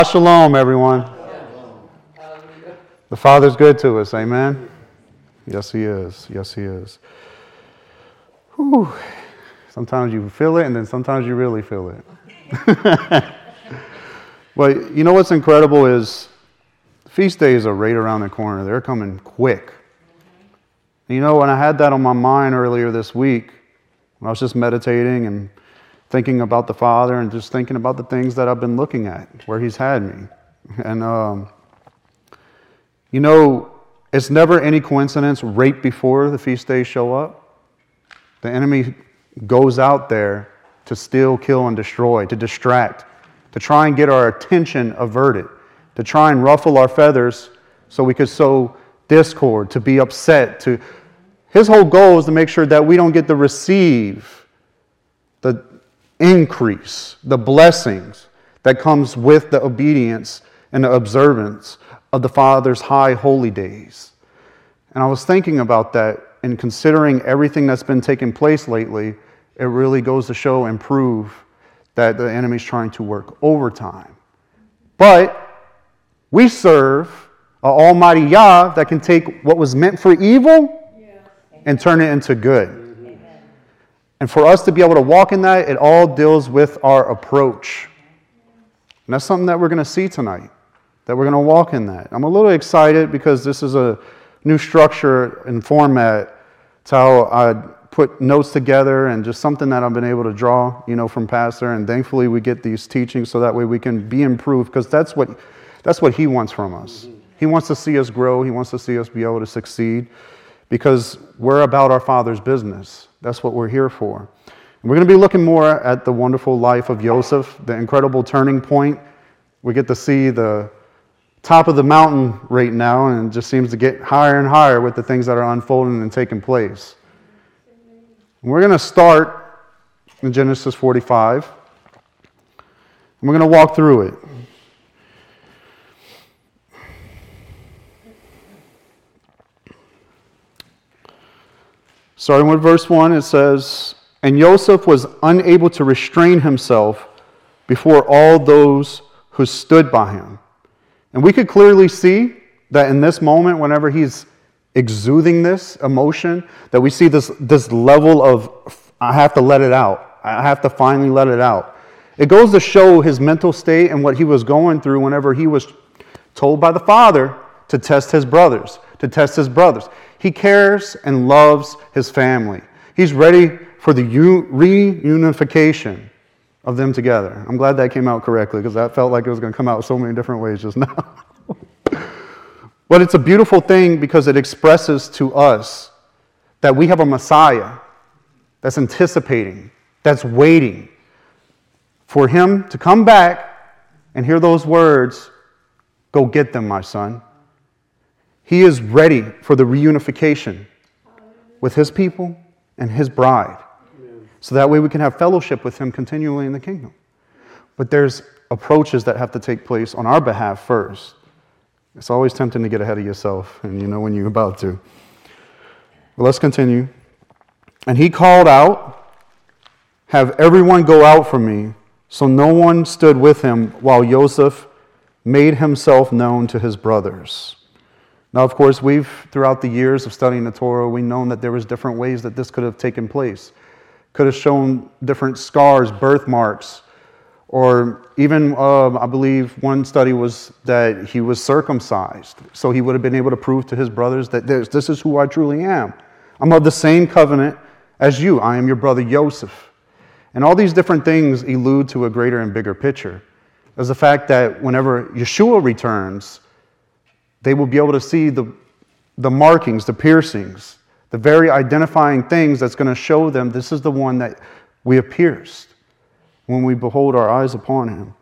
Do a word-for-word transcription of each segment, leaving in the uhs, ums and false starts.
Shalom, everyone. The Father's good to us, amen? Yes, He is. Yes, He is. Whew. Sometimes you feel it, and then sometimes you really feel it. But you know what's incredible is feast days are right around the corner. They're coming quick. And you know, when I had that on my mind earlier this week, when I was just meditating and thinking about the Father and just thinking about the things that I've been looking at, where He's had me. And, um, you know, it's never any coincidence right before the feast days show up. The enemy goes out there to steal, kill, and destroy, to distract, to try and get our attention averted, to try and ruffle our feathers so we could sow discord, to be upset. To His whole goal is to make sure that we don't get to receive the increase, the blessings that comes with the obedience and the observance of the Father's high holy days. And I was thinking about that and considering everything that's been taking place lately, it really goes to show and prove that the enemy's trying to work overtime. But we serve an almighty Yah that can take what was meant for evil and turn it into good. Amen. And for us to be able to walk in that, it all deals with our approach. And that's something that we're going to see tonight, that we're going to walk in that. I'm a little excited because this is a new structure and format. It's how I put notes together and just something that I've been able to draw, you know, from Pastor. And thankfully we get these teachings so that way we can be improved, because that's what that's what he wants from us. He wants to see us grow. He wants to see us be able to succeed, because we're about our Father's business. That's what we're here for. And we're going to be looking more at the wonderful life of Joseph, the incredible turning point. We get to see the top of the mountain right now, and it just seems to get higher and higher with the things that are unfolding and taking place. And we're going to start in Genesis forty-five, and we're going to walk through it. Starting with verse one, it says, "And Joseph was unable to restrain himself before all those who stood by him." And we could clearly see that in this moment, whenever he's exuding this emotion, that we see this, this level of, I have to let it out. I have to finally let it out. It goes to show his mental state and what he was going through whenever he was told by the Father to test his brothers, to test his brothers. He cares and loves his family. He's ready for the reunification of them together. I'm glad that came out correctly, because that felt like it was going to come out so many different ways just now. But it's a beautiful thing because it expresses to us that we have a Messiah that's anticipating, that's waiting for him to come back and hear those words, "Go get them, my son." He is ready for the reunification with his people and his bride. So that way we can have fellowship with him continually in the kingdom. But there's approaches that have to take place on our behalf first. It's always tempting to get ahead of yourself, and you know when you're about to. Well, let's continue. "And he called out, 'Have everyone go out from me.' So no one stood with him while Joseph made himself known to his brothers." Now, of course, we've, throughout the years of studying the Torah, we've known that there was different ways that this could have taken place. Could have shown different scars, birthmarks, or even, uh, I believe, one study was that he was circumcised. So he would have been able to prove to his brothers that this, this is who I truly am. I'm of the same covenant as you. I am your brother Joseph. And all these different things allude to a greater and bigger picture. There's the fact that whenever Yeshua returns, they will be able to see the, the markings, the piercings, the very identifying things that's going to show them this is the one that we have pierced when we behold our eyes upon him.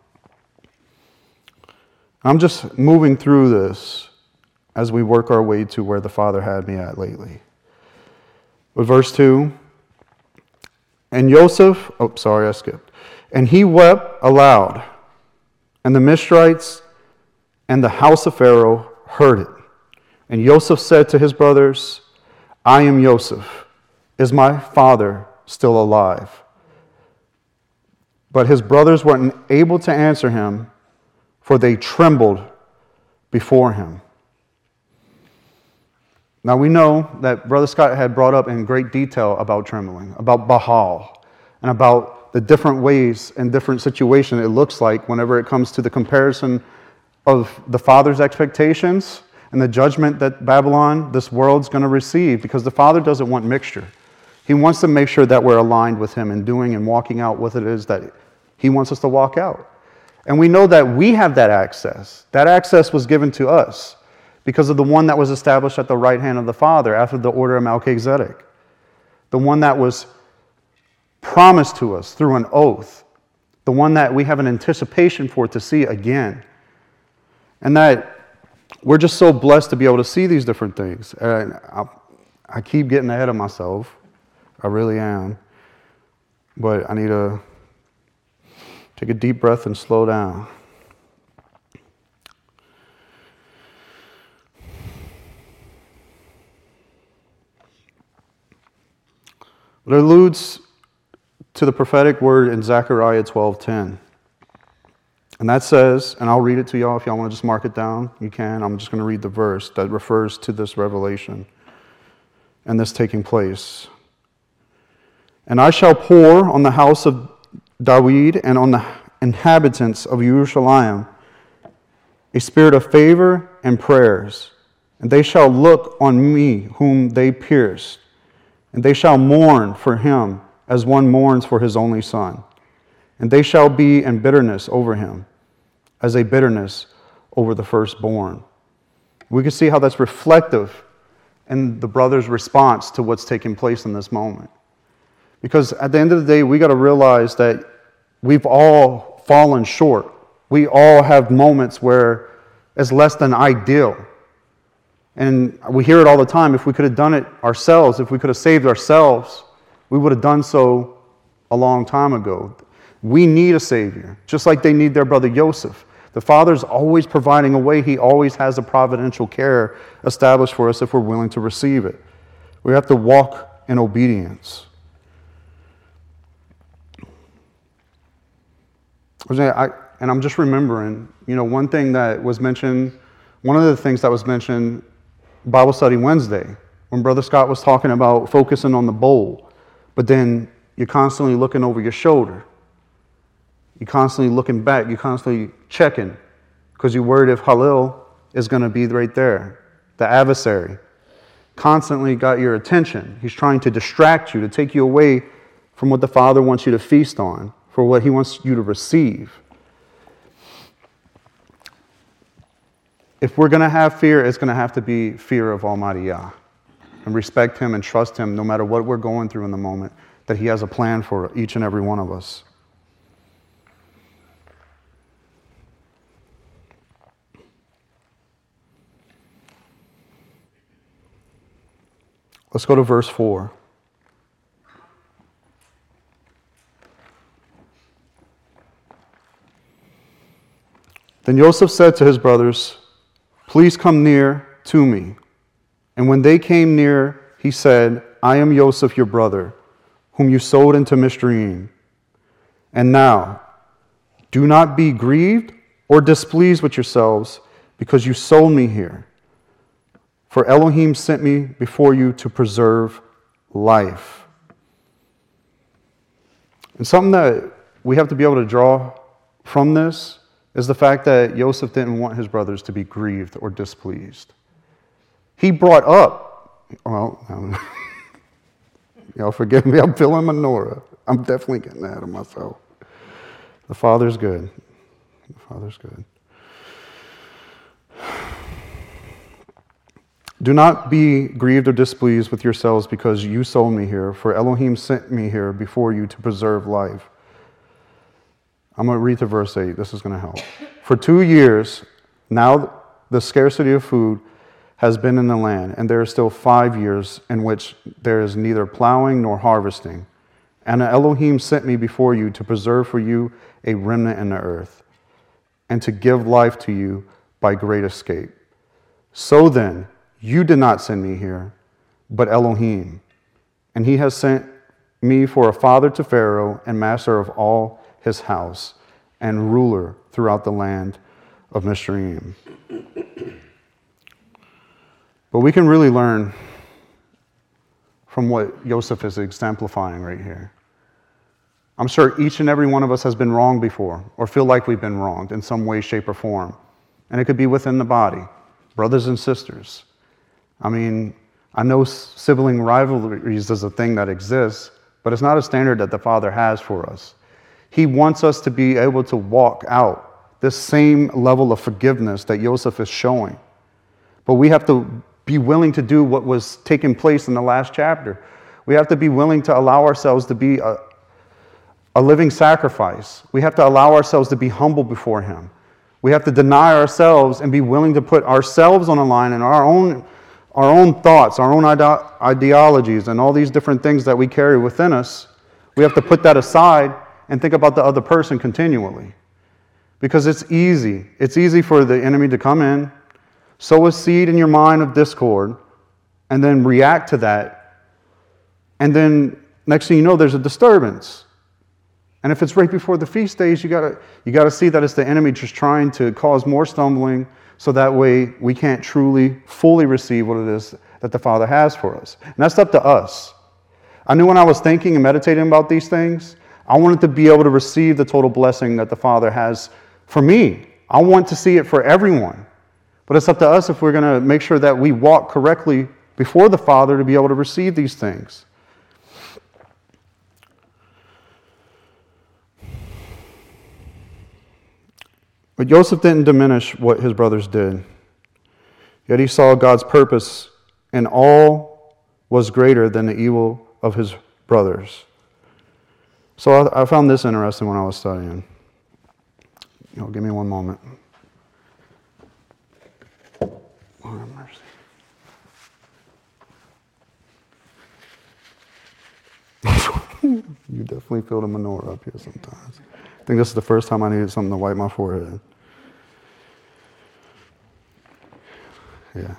I'm just moving through this as we work our way to where the Father had me at lately. With verse two, "And Joseph," oh, sorry, I skipped. "And he wept aloud, and the Mishrites and the house of Pharaoh heard it. And Joseph said to his brothers, 'I am Joseph. Is my father still alive?' But his brothers weren't able to answer him for they trembled before him. Now we know that Brother Scott had brought up in great detail about trembling, about Baal, and about the different ways and different situations it looks like whenever it comes to the comparison of the Father's expectations and the judgment that Babylon, this world's going to receive, because the Father doesn't want mixture. He wants to make sure that we're aligned with him in doing and walking out what it is that he wants us to walk out. And we know that we have that access. That access was given to us because of the one that was established at the right hand of the Father after the order of Melchizedek. The one that was promised to us through an oath. The one that we have an anticipation for to see again. And that we're just so blessed to be able to see these different things. And I, I keep getting ahead of myself. I really am. But I need to take a deep breath and slow down. It alludes to the prophetic word in Zechariah twelve ten. And that says, and I'll read it to y'all if y'all want to just mark it down, you can. I'm just going to read the verse that refers to this revelation and this taking place. And I shall pour on the house of David and on the inhabitants of Jerusalem a spirit of favor and prayers, and they shall look on me whom they pierced, and they shall mourn for him as one mourns for his only son. And they shall be in bitterness over him, as a bitterness over the firstborn. We can see how that's reflective in the brother's response to what's taking place in this moment. Because at the end of the day, we got to realize that we've all fallen short. We all have moments where it's less than ideal. And we hear it all the time. If we could have done it ourselves, if we could have saved ourselves, we would have done so a long time ago. We need a Savior, just like they need their brother Joseph. The Father's always providing a way. He always has a providential care established for us if we're willing to receive it. We have to walk in obedience. I, and I'm just remembering, you know, one thing that was mentioned, one of the things that was mentioned Bible Study Wednesday, when Brother Scott was talking about focusing on the bowl, but then you're constantly looking over your shoulder. You're constantly looking back. You're constantly checking because you're worried if Halil is going to be right there. The adversary constantly got your attention. He's trying to distract you, to take you away from what the Father wants you to feast on, for what he wants you to receive. If we're going to have fear, it's going to have to be fear of Almighty Yah. And respect him and trust him no matter what we're going through in the moment, that he has a plan for each and every one of us. Let's go to verse four. Then Joseph said to his brothers, "Please come near to me." And when they came near, he said, "I am Joseph, your brother, whom you sold into Mizraim. And now, do not be grieved or displeased with yourselves, because you sold me here. For Elohim sent me before you to preserve life." And something that we have to be able to draw from this is the fact that Joseph didn't want his brothers to be grieved or displeased. He brought up, well, um, y'all forgive me, I'm feeling menorah. I'm definitely getting ahead of myself. The Father's good. The Father's good. Do not be grieved or displeased with yourselves because you sold me here, for Elohim sent me here before you to preserve life. I'm going to read to verse eight. This is going to help. For two years, now the scarcity of food has been in the land, and there are still five years in which there is neither plowing nor harvesting. And Elohim sent me before you to preserve for you a remnant in the earth, and to give life to you by great escape. So then, you did not send me here, but Elohim. And he has sent me for a father to Pharaoh and master of all his house and ruler throughout the land of Mizraim. But we can really learn from what Joseph is exemplifying right here. I'm sure each and every one of us has been wronged before, or feel like we've been wronged in some way, shape, or form. And it could be within the body, brothers and sisters. I mean, I know sibling rivalries is a thing that exists, but it's not a standard that the Father has for us. He wants us to be able to walk out this same level of forgiveness that Joseph is showing. But we have to be willing to do what was taking place in the last chapter. We have to be willing to allow ourselves to be a, a living sacrifice. We have to allow ourselves to be humble before Him. We have to deny ourselves and be willing to put ourselves on the line and our own, our own thoughts, our own ide- ideologies, and all these different things that we carry within us. We have to put that aside and think about the other person continually. Because it's easy. It's easy for the enemy to come in, sow a seed in your mind of discord, and then react to that. And then next thing you know, there's a disturbance. And if it's right before the feast days, you gotta you gotta see that it's the enemy just trying to cause more stumbling, so that way we can't truly, fully receive what it is that the Father has for us. And that's up to us. I knew when I was thinking and meditating about these things, I wanted to be able to receive the total blessing that the Father has for me. I want to see it for everyone. But it's up to us if we're going to make sure that we walk correctly before the Father to be able to receive these things. But Joseph didn't diminish what his brothers did. Yet he saw God's purpose, and all was greater than the evil of his brothers. So I, I found this interesting when I was studying. You know, give me one moment. Lord have mercy. You definitely feel the menorah up here sometimes. I think this is the first time I needed something to wipe my forehead. Yeah.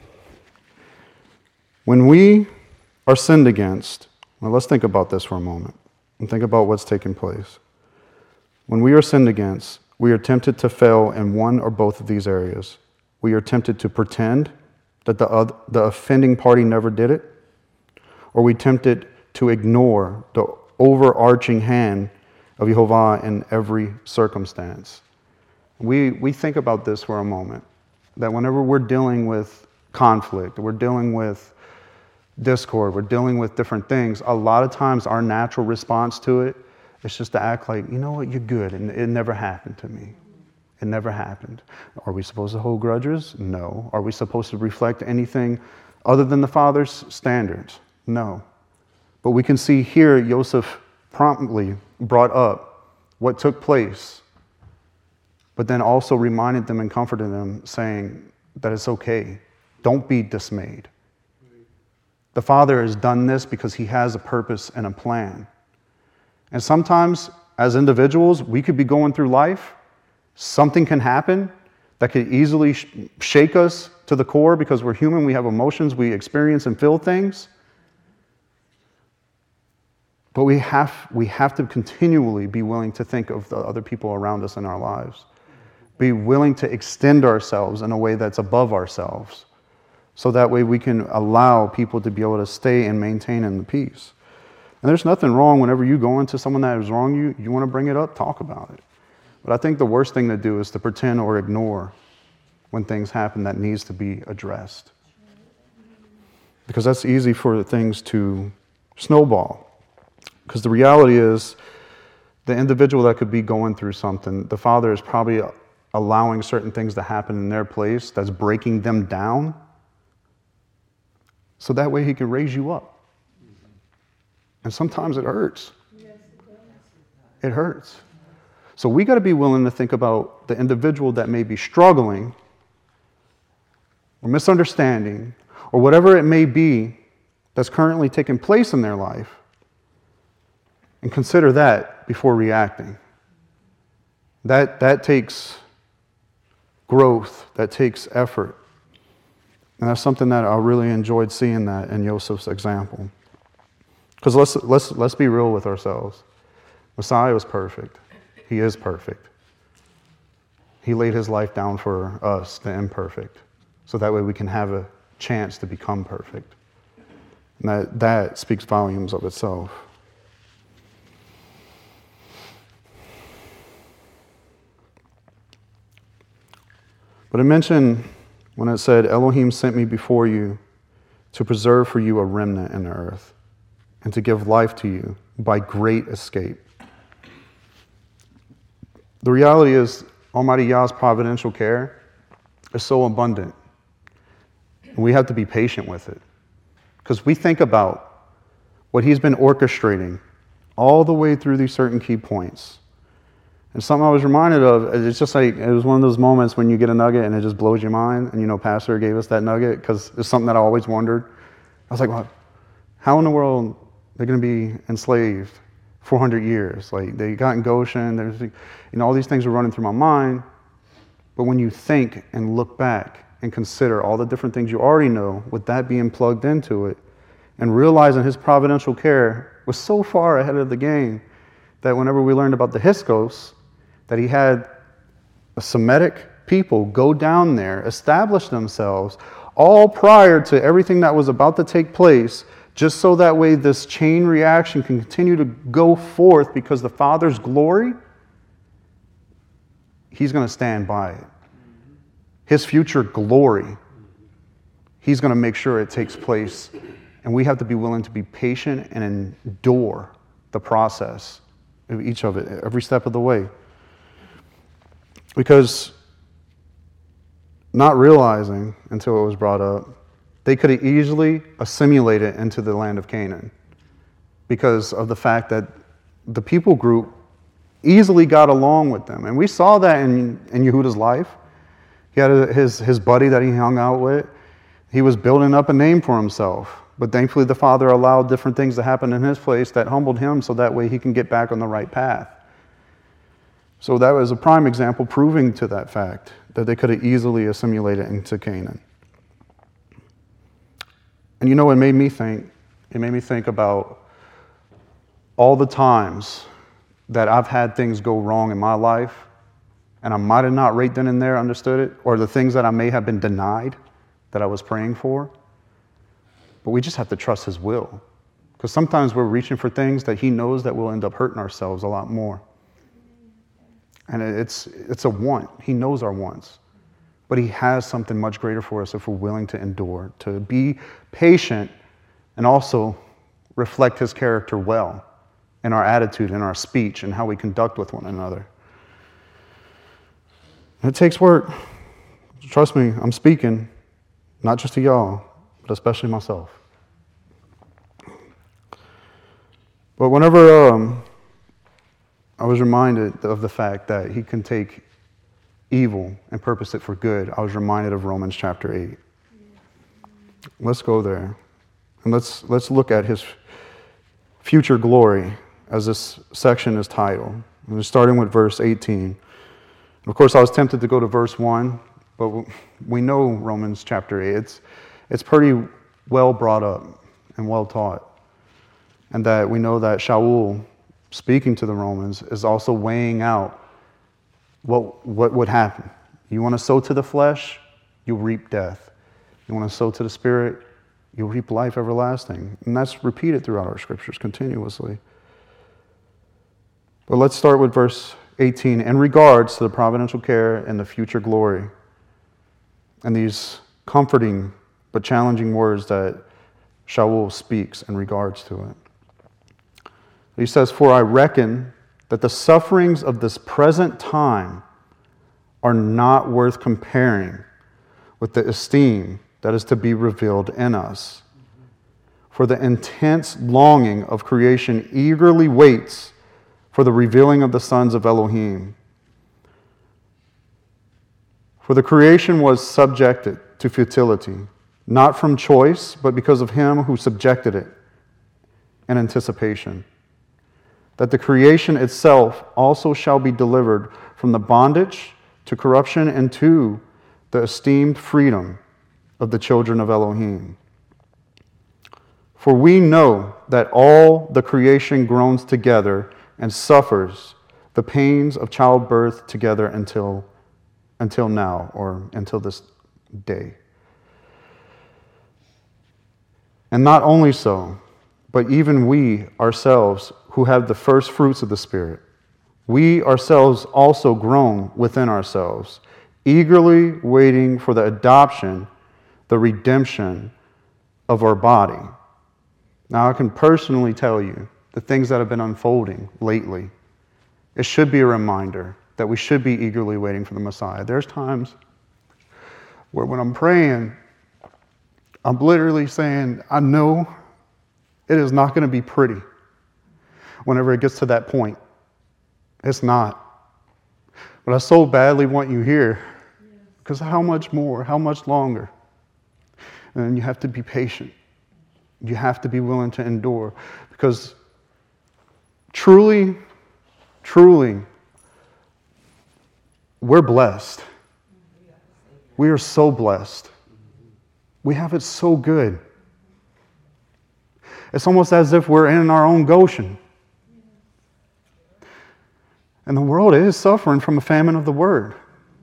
When we are sinned against, well, let's think about this for a moment and think about what's taking place. When we are sinned against, we are tempted to fail in one or both of these areas. We are tempted to pretend that the, other, the offending party never did it, or we tempted to ignore the overarching hand of Jehovah in every circumstance. We, we think about this for a moment, that whenever we're dealing with conflict, we're dealing with discord, we're dealing with different things, a lot of times our natural response to it is just to act like, you know what, you're good, and it never happened to me. It never happened. Are we supposed to hold grudges? No. Are we supposed to reflect anything other than the Father's standards? No. But we can see here Joseph promptly brought up what took place, but then also reminded them and comforted them, saying that it's okay. Don't be dismayed. The Father has done this because He has a purpose and a plan. And sometimes, as individuals, we could be going through life. Something can happen that could easily sh- shake us to the core because we're human, we have emotions, we experience and feel things. But we have, we have to continually be willing to think of the other people around us in our lives. Be willing to extend ourselves in a way that's above ourselves. So that way we can allow people to be able to stay and maintain in the peace. And there's nothing wrong whenever you go into someone that has wronged you, you want to bring it up, talk about it. But I think the worst thing to do is to pretend or ignore when things happen that needs to be addressed. Because that's easy for things to snowball. Because the reality is, the individual that could be going through something, the Father is probably allowing certain things to happen in their place that's breaking them down, so that way He can raise you up. And sometimes it hurts. It hurts. So we got to be willing to think about the individual that may be struggling or misunderstanding or whatever it may be that's currently taking place in their life, and consider that before reacting. That, that takes growth. That takes effort. And that's something that I really enjoyed seeing that in Joseph's example. Because let's, let's, let's be real with ourselves. Messiah was perfect. He is perfect. He laid his life down for us, the imperfect, so that way we can have a chance to become perfect. And that, that speaks volumes of itself. But it mentioned when it said, Elohim sent me before you to preserve for you a remnant in the earth and to give life to you by great escape. The reality is, Almighty Yah's providential care is so abundant. And we have to be patient with it. Because we think about what he's been orchestrating all the way through these certain key points. And something I was reminded of, it's just like, it was one of those moments when you get a nugget and it just blows your mind. And you know, Pastor gave us that nugget because it's something that I always wondered. I was like, well, how in the world are they going to be enslaved four hundred years? Like, they got in Goshen, there's, you know, all these things are running through my mind. But when you think and look back and consider all the different things you already know, with that being plugged into it, and realizing his providential care was so far ahead of the game that whenever we learned about the Hyksos, that he had a Semitic people go down there, establish themselves, all prior to everything that was about to take place, just so that way this chain reaction can continue to go forth because the Father's glory, he's going to stand by it. His future glory, he's going to make sure it takes place. And we have to be willing to be patient and endure the process of each of it, every step of the way. Because not realizing until it was brought up, they could have easily assimilated into the land of Canaan because of the fact that the people group easily got along with them. And we saw that in, in Yehuda's life. He had a, his, his buddy that he hung out with. He was building up a name for himself. But thankfully the Father allowed different things to happen in his place that humbled him so that way he can get back on the right path. So that was a prime example proving to that fact that they could have easily assimilated into Canaan. And you know what made me think? It made me think about all the times that I've had things go wrong in my life, and I might have not right then and there understood it, or the things that I may have been denied that I was praying for. But we just have to trust his will. Because sometimes we're reaching for things that he knows that we'll end up hurting ourselves a lot more. And it's it's a want. He knows our wants. But he has something much greater for us if we're willing to endure, to be patient, and also reflect his character well in our attitude, in our speech, and how we conduct with one another. And it takes work. Trust me, I'm speaking, not just to y'all, but especially myself. But whenever um, I was reminded of the fact that he can take evil and purpose it for good, I was reminded of Romans chapter eight. Let's go there. And let's let's look at his future glory as this section is titled. And we're starting with verse eighteen. Of course, I was tempted to go to verse one, but we know Romans chapter eight. It's, it's pretty well brought up and well taught. And that we know that Shaul, speaking to the Romans, is also weighing out what, what would happen. You want to sow to the flesh, you'll reap death. You want to sow to the spirit, you'll reap life everlasting. And that's repeated throughout our scriptures continuously. But let's start with verse eighteen. In regards to the providential care and the future glory, and these comforting but challenging words that Shaul speaks in regards to it. He says, "For I reckon that the sufferings of this present time are not worth comparing with the esteem that is to be revealed in us. For the intense longing of creation eagerly waits for the revealing of the sons of Elohim. For the creation was subjected to futility, not from choice, but because of him who subjected it in anticipation, that the creation itself also shall be delivered from the bondage to corruption and to the esteemed freedom of the children of Elohim. For we know that all the creation groans together and suffers the pains of childbirth together until until now or until this day. And not only so, but even we ourselves who have the first fruits of the Spirit, we ourselves also groan within ourselves, eagerly waiting for the adoption, the redemption of our body. Now, I can personally tell you the things that have been unfolding lately. It should be a reminder that we should be eagerly waiting for the Messiah. There's times where when I'm praying, I'm literally saying, I know it is not going to be pretty whenever it gets to that point. It's not. But I so badly want you here, because how much more, how much longer? And then you have to be patient. You have to be willing to endure, because truly, truly, we're blessed. We are so blessed. We have it so good. It's almost as if we're in our own Goshen. And the world is suffering from a famine of the word.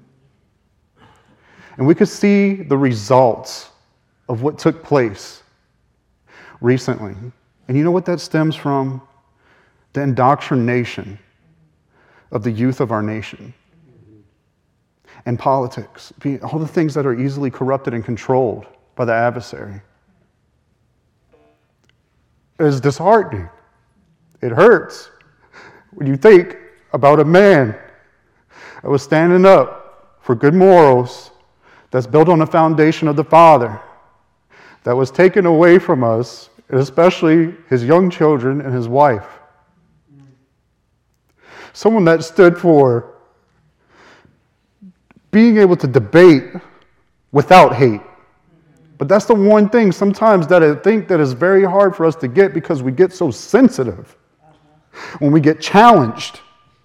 And we could see the results of what took place recently. And you know what that stems from? The indoctrination of the youth of our nation. And politics. All the things that are easily corrupted and controlled by the adversary. It is disheartening. It hurts when you think about a man that was standing up for good morals, that's built on the foundation of the Father, that was taken away from us, and especially his young children and his wife. Someone that stood for being able to debate without hate. But that's the one thing sometimes that I think that is very hard for us to get, because we get so sensitive when we get challenged.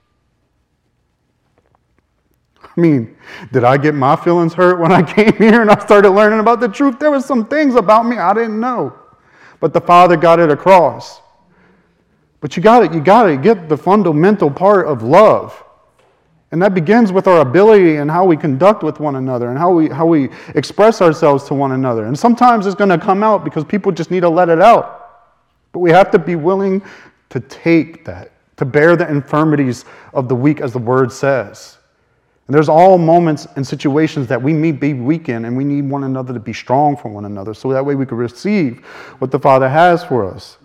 I mean, did I get my feelings hurt when I came here and I started learning about the truth? There were some things about me I didn't know, but the Father got it across. But you got it, you got to get the fundamental part of love. And that begins with our ability and how we conduct with one another and how we how we express ourselves to one another. And sometimes it's going to come out because people just need to let it out. But we have to be willing to take that, to bear the infirmities of the weak, as the word says. And there's all moments and situations that we may be weak in, and we need one another to be strong for one another, so that way we can receive what the Father has for us.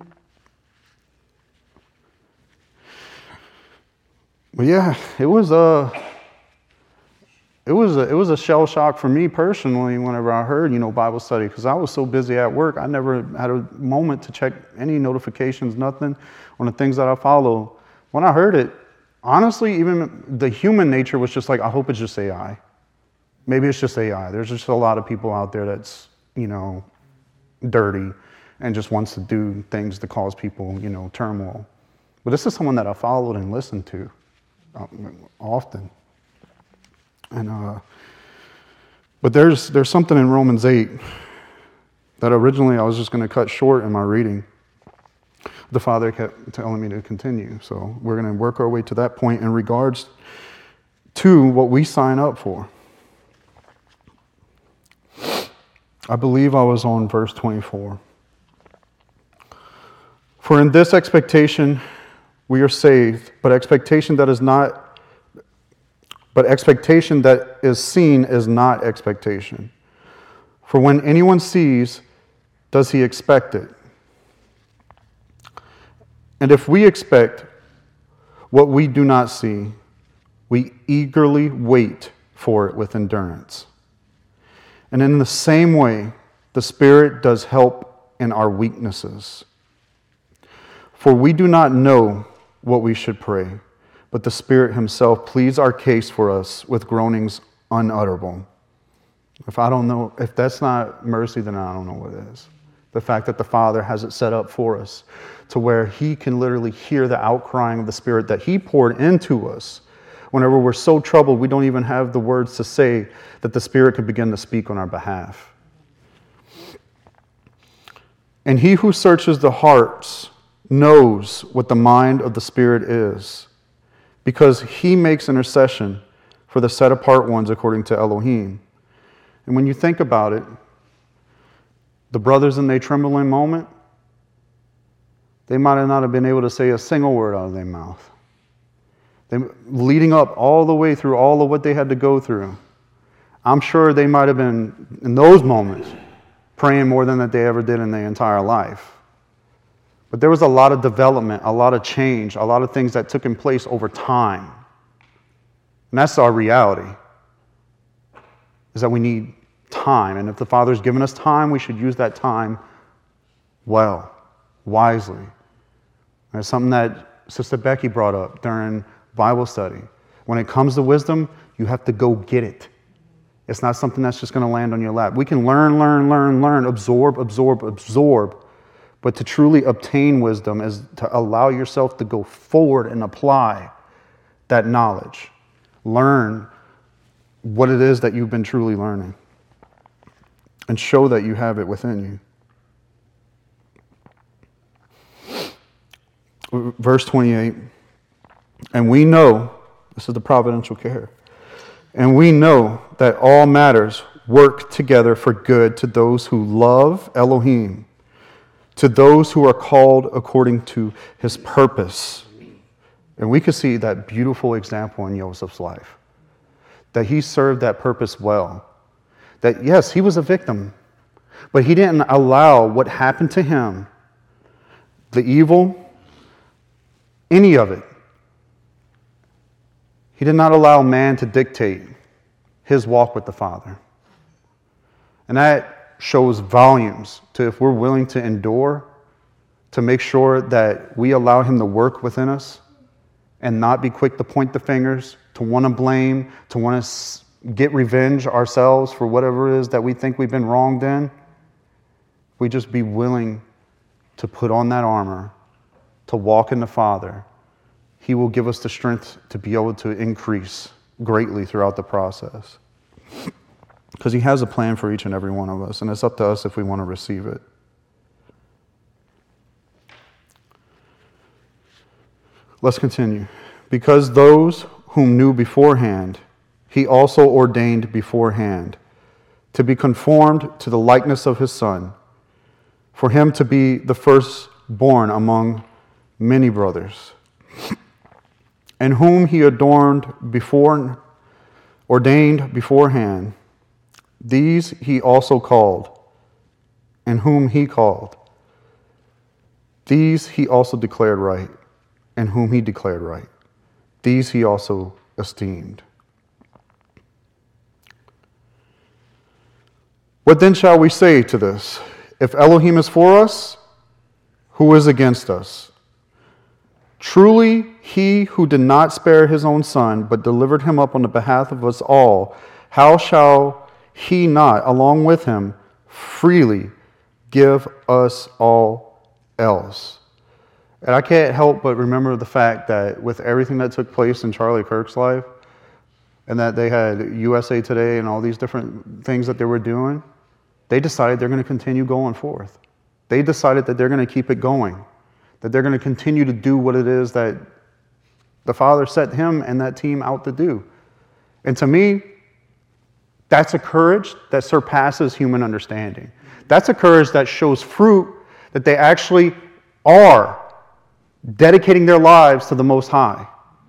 But yeah, it was a, it was a, it was a shell shock for me personally whenever I heard, you know, Bible study, because I was so busy at work, I never had a moment to check any notifications, nothing on the things that I follow. When I heard it, honestly, even the human nature was just like, I hope it's just A I. Maybe it's just A I. There's just a lot of people out there that's, you know, dirty and just wants to do things to cause people, you know, turmoil. But this is someone that I followed and listened to often. And uh, but there's there's something in Romans eight that originally I was just going to cut short in my reading. The Father kept telling me to continue, so we're going to work our way to that point in regards to what we sign up for. I believe I was on verse twenty-four. For in this expectation we are saved, but expectation that is not, but expectation that is seen is not expectation. For when anyone sees, does he expect it? And if we expect what we do not see, we eagerly wait for it with endurance. And in the same way, the Spirit does help in our weaknesses. For we do not know what we should pray, but the Spirit himself pleads our case for us with groanings unutterable. If I don't know, if that's not mercy, then I don't know what is. The fact that the Father has it set up for us to where he can literally hear the outcrying of the Spirit that he poured into us. Whenever we're so troubled, we don't even have the words to say, that the Spirit could begin to speak on our behalf. And he who searches the hearts knows what the mind of the Spirit is, because he makes intercession for the set apart ones according to Elohim. And when you think about it, the brothers in their trembling moment, they might have not have been able to say a single word out of their mouth. They, leading up all the way through all of what they had to go through, I'm sure they might have been, in those moments, praying more than that they ever did in their entire life. But there was a lot of development, a lot of change, a lot of things that took in place over time. And that's our reality, is that we need time. And if the Father's given us time, we should use that time well, wisely. And it's something that Sister Becky brought up during Bible study. When it comes to wisdom, you have to go get it. It's not something that's just going to land on your lap. We can learn, learn, learn, learn, absorb, absorb, absorb. But to truly obtain wisdom is to allow yourself to go forward and apply that knowledge. Learn what it is that you've been truly learning. And show that you have it within you. Verse twenty-eight. And we know, this is the providential care, and we know that all matters work together for good to those who love Elohim, to those who are called according to his purpose. And we could see that beautiful example in Joseph's life, that he served that purpose well. That yes, he was a victim, but he didn't allow what happened to him, the evil, any of it. He did not allow man to dictate his walk with the Father. And that shows volumes to if we're willing to endure, to make sure that we allow him to work within us and not be quick to point the fingers, to want to blame, to want to get revenge ourselves for whatever it is that we think we've been wronged in. We just be willing to put on that armor, to walk in the Father. He will give us the strength to be able to increase greatly throughout the process. Because he has a plan for each and every one of us, and it's up to us if we want to receive it. Let's continue. Because those whom knew beforehand, he also ordained beforehand to be conformed to the likeness of his Son, for him to be the firstborn among many brothers. And whom he adorned before, ordained beforehand, these he also called. And whom he called, these he also declared right. And whom he declared right, these he also esteemed. What then shall we say to this? If Elohim is for us, who is against us? Truly, he who did not spare his own Son, but delivered him up on the behalf of us all, how shall he not, along with him, freely give us all else? And I can't help but remember the fact that with everything that took place in Charlie Kirk's life, and that they had U S A Today and all these different things that they were doing, they decided they're going to continue going forth. They decided that they're going to keep it going, that they're going to continue to do what it is that the Father set him and that team out to do. And to me, that's a courage that surpasses human understanding. That's a courage that shows fruit that they actually are dedicating their lives to the Most High.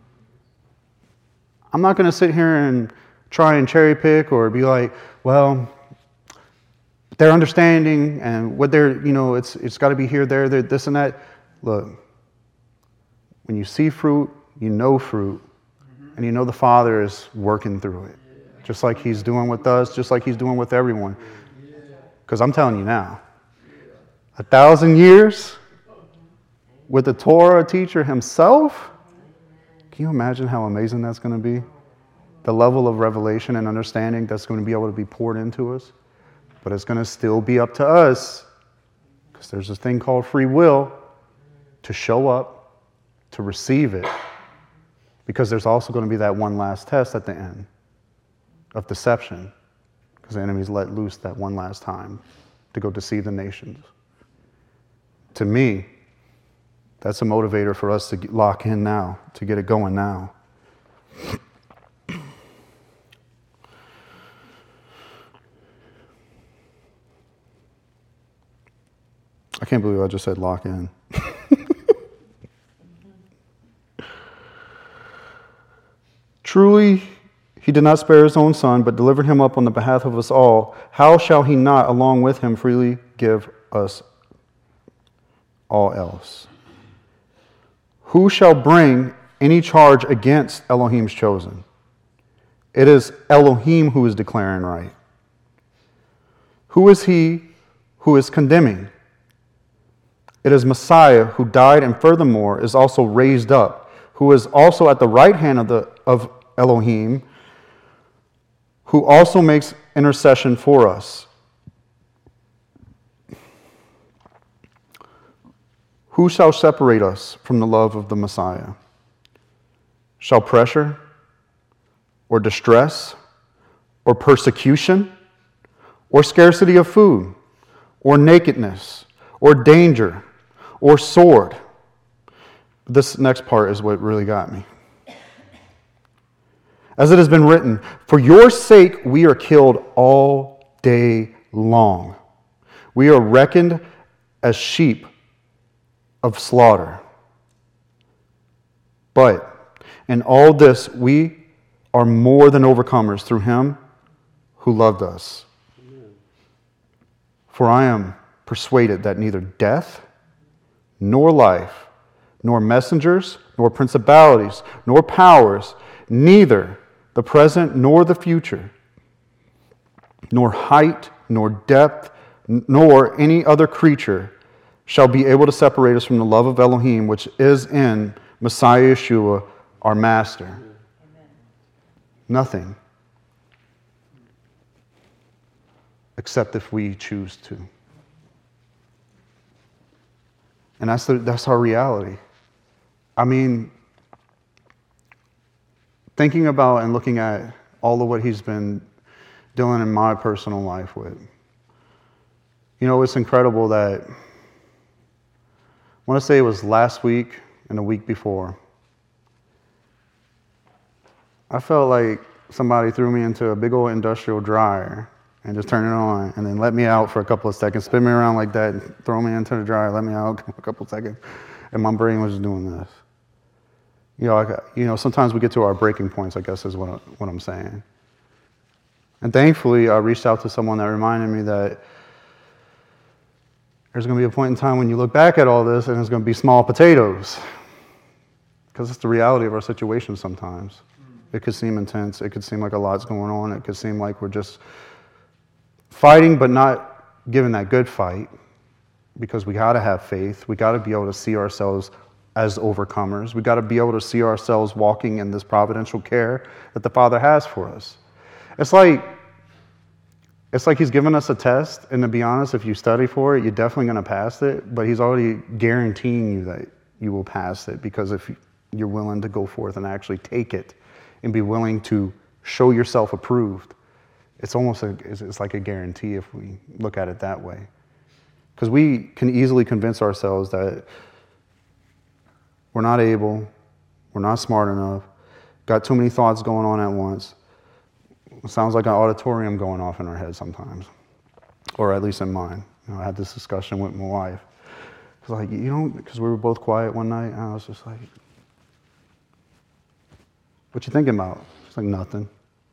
I'm not going to sit here and try and cherry pick or be like, well, their understanding and what they're, you know, it's it's got to be here, there, there, this and that. Look, when you see fruit, you know fruit, and you know the Father is working through it, just like he's doing with us, just like he's doing with everyone. Because I'm telling you now, a thousand years with the Torah teacher himself, can you imagine how amazing that's going to be? The level of revelation and understanding that's going to be able to be poured into us. But it's going to still be up to us, because there's this thing called free will, to show up, to receive it. Because there's also going to be that one last test at the end of deception, because the enemy's let loose that one last time to go deceive the nations. To me, that's a motivator for us to lock in now, to get it going now. I can't believe I just said lock in. Truly, he did not spare his own son, but delivered him up on the behalf of us all. How shall he not, along with him, freely give us all else? Who shall bring any charge against Elohim's chosen? It is Elohim who is declaring right. Who is he who is condemning? It is Messiah who died and furthermore is also raised up, who is also at the right hand of, the, of Elohim, who also makes intercession for us. Who shall separate us from the love of the Messiah? Shall pressure, or distress, or persecution, or scarcity of food, or nakedness, or danger, or sword? This next part is what really got me. As it has been written, for your sake we are killed all day long. We are reckoned as sheep of slaughter. But in all this we are more than overcomers through him who loved us. Amen. For I am persuaded that neither death, nor life, nor messengers, nor principalities, nor powers, neither the present nor the future, nor height, nor depth, nor any other creature shall be able to separate us from the love of Elohim, which is in Messiah Yeshua, our Master. Amen. Nothing. Except if we choose to. And that's the, that's our reality. I mean, thinking about and looking at all of what he's been dealing in my personal life with. You know, it's incredible that, I want to say it was last week and the week before, I felt like somebody threw me into a big old industrial dryer and just turned it on and then let me out for a couple of seconds, spin me around like that, and throw me into the dryer, let me out a couple of seconds, and my brain was just doing this. You know, I, you know, sometimes we get to our breaking points, I guess is what, I, what I'm saying. And thankfully, I reached out to someone that reminded me that there's going to be a point in time when you look back at all this and it's going to be small potatoes. Because it's the reality of our situation sometimes. It could seem intense. It could seem like a lot's going on. It could seem like we're just fighting but not giving that good fight, because we got to have faith. We got to be able to see ourselves as overcomers. We got to be able to see ourselves walking in this providential care that the Father has for us. It's like it's like he's given us a test, and to be honest, if you study for it, you're definitely going to pass it, but he's already guaranteeing you that you will pass it, because if you're willing to go forth and actually take it and be willing to show yourself approved, it's almost a, it's like a guarantee if we look at it that way. Because we can easily convince ourselves that we're not able, we're not smart enough, got too many thoughts going on at once. It sounds like an auditorium going off in our head sometimes, or at least in mine. You know, I had this discussion with my wife. It's like, you know, because we were both quiet one night, and I was just like, what you thinking about? She's like, nothing.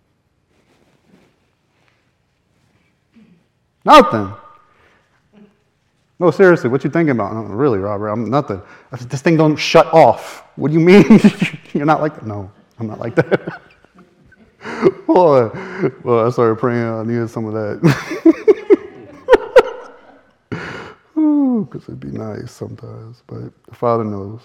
Nothing. No, seriously, what you thinking about? No, really, Robert, I'm nothing. I said, this thing don't shut off. What do you mean? You're not like that? No, I'm not like that. Boy, well, I started praying. I needed some of that. Because it'd be nice sometimes, but the Father knows.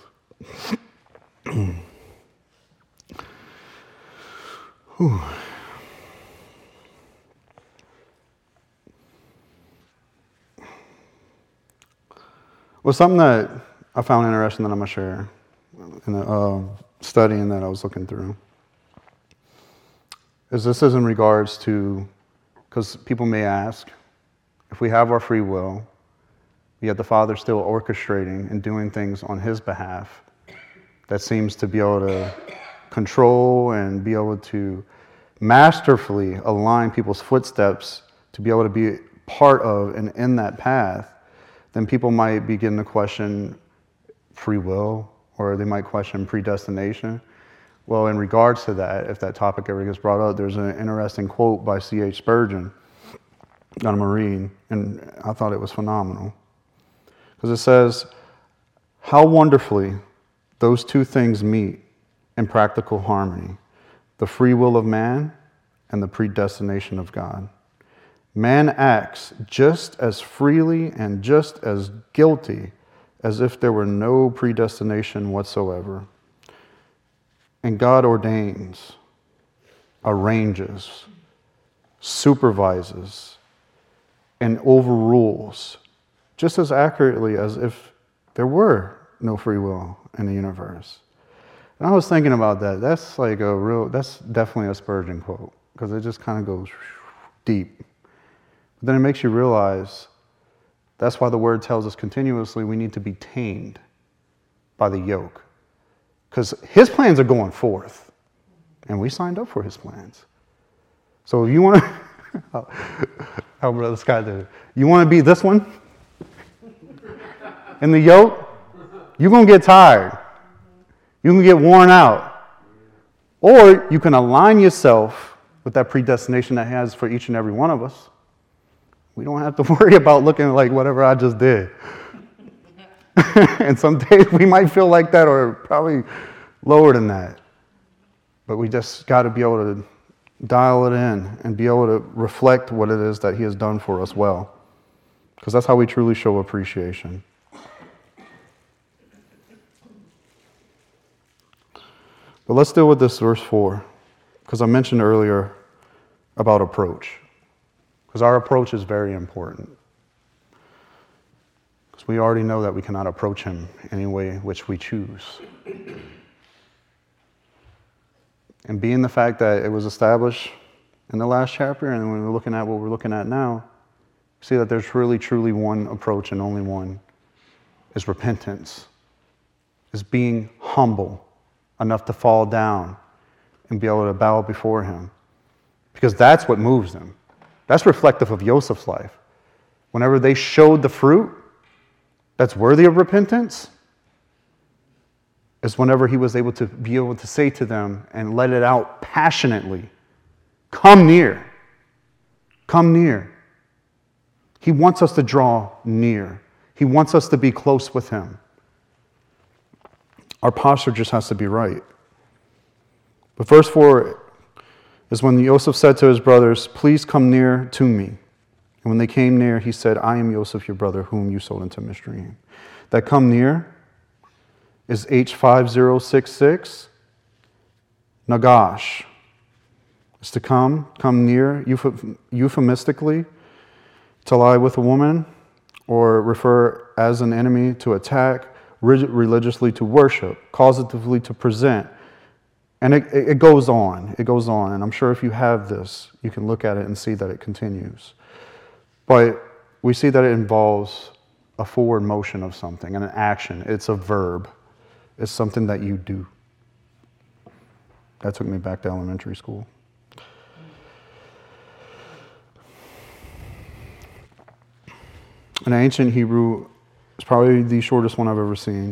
Well, something that I found interesting that I'm going to share in the uh, studying that I was looking through is this is in regards to, because people may ask, if we have our free will, yet the Father still orchestrating and doing things on His behalf that seems to be able to control and be able to masterfully align people's footsteps to be able to be part of and in that path, then people might begin to question free will, or they might question predestination. Well, in regards to that, if that topic ever gets brought up, there's an interesting quote by C H Spurgeon on a Marine, and I thought it was phenomenal. Because it says, "How wonderfully those two things meet in practical harmony, the free will of man and the predestination of God. Man acts just as freely and just as guilty as if there were no predestination whatsoever. And God ordains, arranges, supervises, and overrules just as accurately as if there were no free will in the universe." And I was thinking about that. That's like a real, that's definitely a Spurgeon quote, because it just kind of goes deep. But then it makes you realize that's why the word tells us continuously we need to be tamed by the yoke. Because his plans are going forth, and we signed up for his plans. So if you want to, how Brother Scott did it, you want to be this one in the yoke, you're going to get tired. You can get worn out. Or you can align yourself with that predestination that he has for each and every one of us. We don't have to worry about looking like whatever I just did. And some days we might feel like that, or probably lower than that. But we just got to be able to dial it in and be able to reflect what it is that he has done for us well. Because that's how we truly show appreciation. But let's deal with this verse four, because I mentioned earlier about approach. Because our approach is very important. Because we already know that we cannot approach him any way which we choose. And being the fact that it was established in the last chapter, and when we're looking at what we're looking at now, see that there's really, truly one approach, and only one, is repentance. Is being humble enough to fall down and be able to bow before him. Because that's what moves them. That's reflective of Joseph's life. Whenever they showed the fruit that's worthy of repentance, is whenever he was able to be able to say to them and let it out passionately, "Come near. Come near." He wants us to draw near. He wants us to be close with him. Our posture just has to be right. But verse four is when Joseph said to his brothers, "Please come near to me." And when they came near, he said, "I am Joseph, your brother, whom you sold into Mitzrayim." That "come near" is H five zero six six, nagash. It's to come, come near, euphemistically, to lie with a woman, or refer as an enemy, to attack, religiously to worship, causatively to present. And it, it goes on, it goes on. And I'm sure if you have this, you can look at it and see that it continues. But we see that it involves a forward motion of something, and an action. It's a verb. It's something that you do. That took me back to elementary school. In ancient Hebrew, it's probably the shortest one I've ever seen.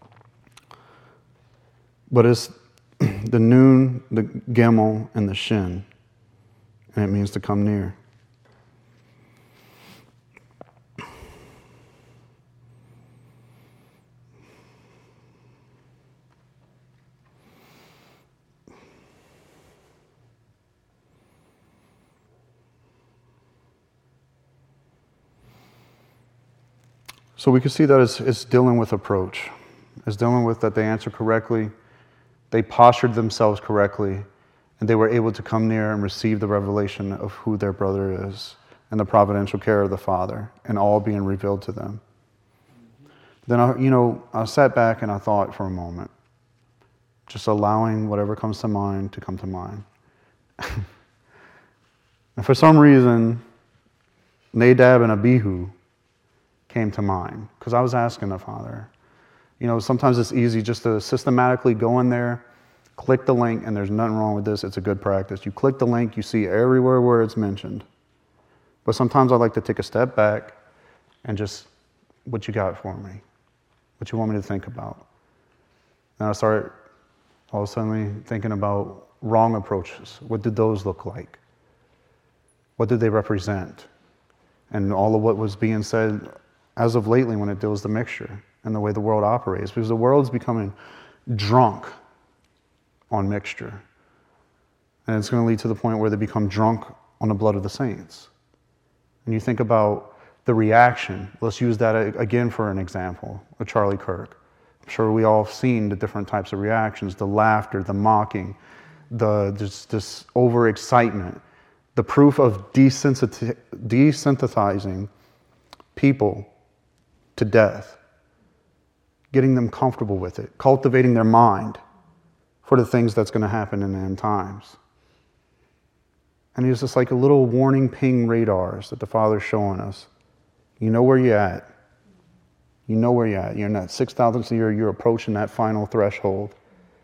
But it's the noon, the gimel, and the shin. And it means to come near. So we can see that it's, it's dealing with approach. It's dealing with that they answered correctly, they postured themselves correctly, and they were able to come near and receive the revelation of who their brother is and the providential care of the Father, and all being revealed to them. Then, I, you know, I sat back and I thought for a moment, just allowing whatever comes to mind to come to mind. And for some reason, Nadab and Abihu came to mind, because I was asking the Father. You know, sometimes it's easy just to systematically go in there, click the link, and there's nothing wrong with this. It's a good practice. You click the link, you see everywhere where it's mentioned. But sometimes I like to take a step back and just what you got for me? What you want me to think about? And I start all of a sudden thinking about wrong approaches. What did those look like? What did they represent? And all of what was being said as of lately when it deals the mixture and the way the world operates. Because the world's becoming drunk on mixture. And it's going to lead to the point where they become drunk on the blood of the saints. And you think about the reaction. Let's use that again for an example of Charlie Kirk. I'm sure we all have seen the different types of reactions, the laughter, the mocking, the just this overexcitement, the proof of desensiti- desensitizing people to death, getting them comfortable with it, cultivating their mind for the things that's going to happen in the end times. And it's just like a little warning ping radars that the Father's showing us. You know where you're at. You know where you're at. You're in that six thousandth year, you're approaching that final threshold.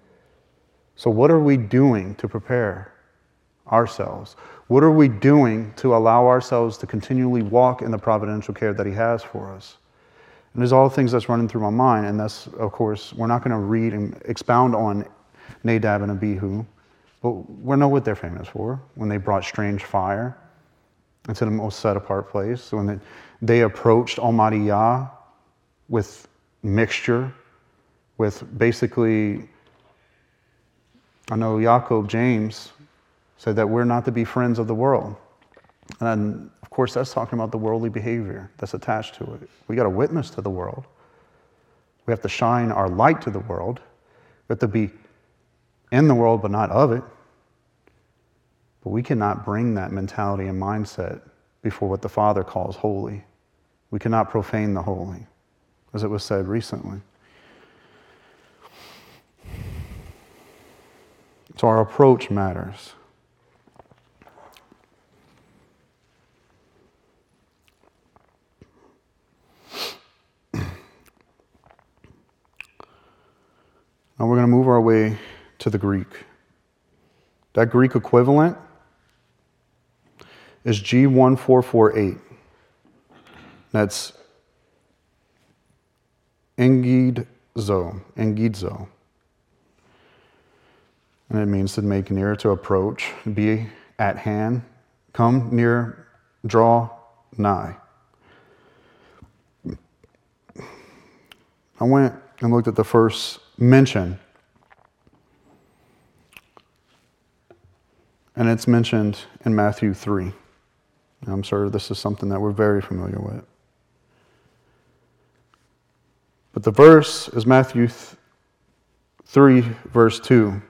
So what are we doing to prepare ourselves? What are we doing to allow ourselves to continually walk in the providential care that He has for us? And there's all things that's running through my mind, and that's, of course, we're not going to read and expound on Nadab and Abihu, but we know what they're famous for, when they brought strange fire into the most set-apart place, when they, they approached Almighty Yah with mixture, with basically, I know Yaakov, James, said that we're not to be friends of the world. And of course, that's talking about the worldly behavior that's attached to it. We got to witness to the world. We have to shine our light to the world. We have to be in the world, but not of it. But we cannot bring that mentality and mindset before what the Father calls holy. We cannot profane the holy, as it was said recently. So our approach matters. Now we're going to move our way to the Greek. That Greek equivalent is G one four four eight. That's engidzo, engidzo. And it means to make near, to approach, be at hand, come near, draw nigh. I went and looked at the first mention. And it's mentioned in Matthew three. And I'm sure this is something that we're very familiar with. But the verse is Matthew three, verse two.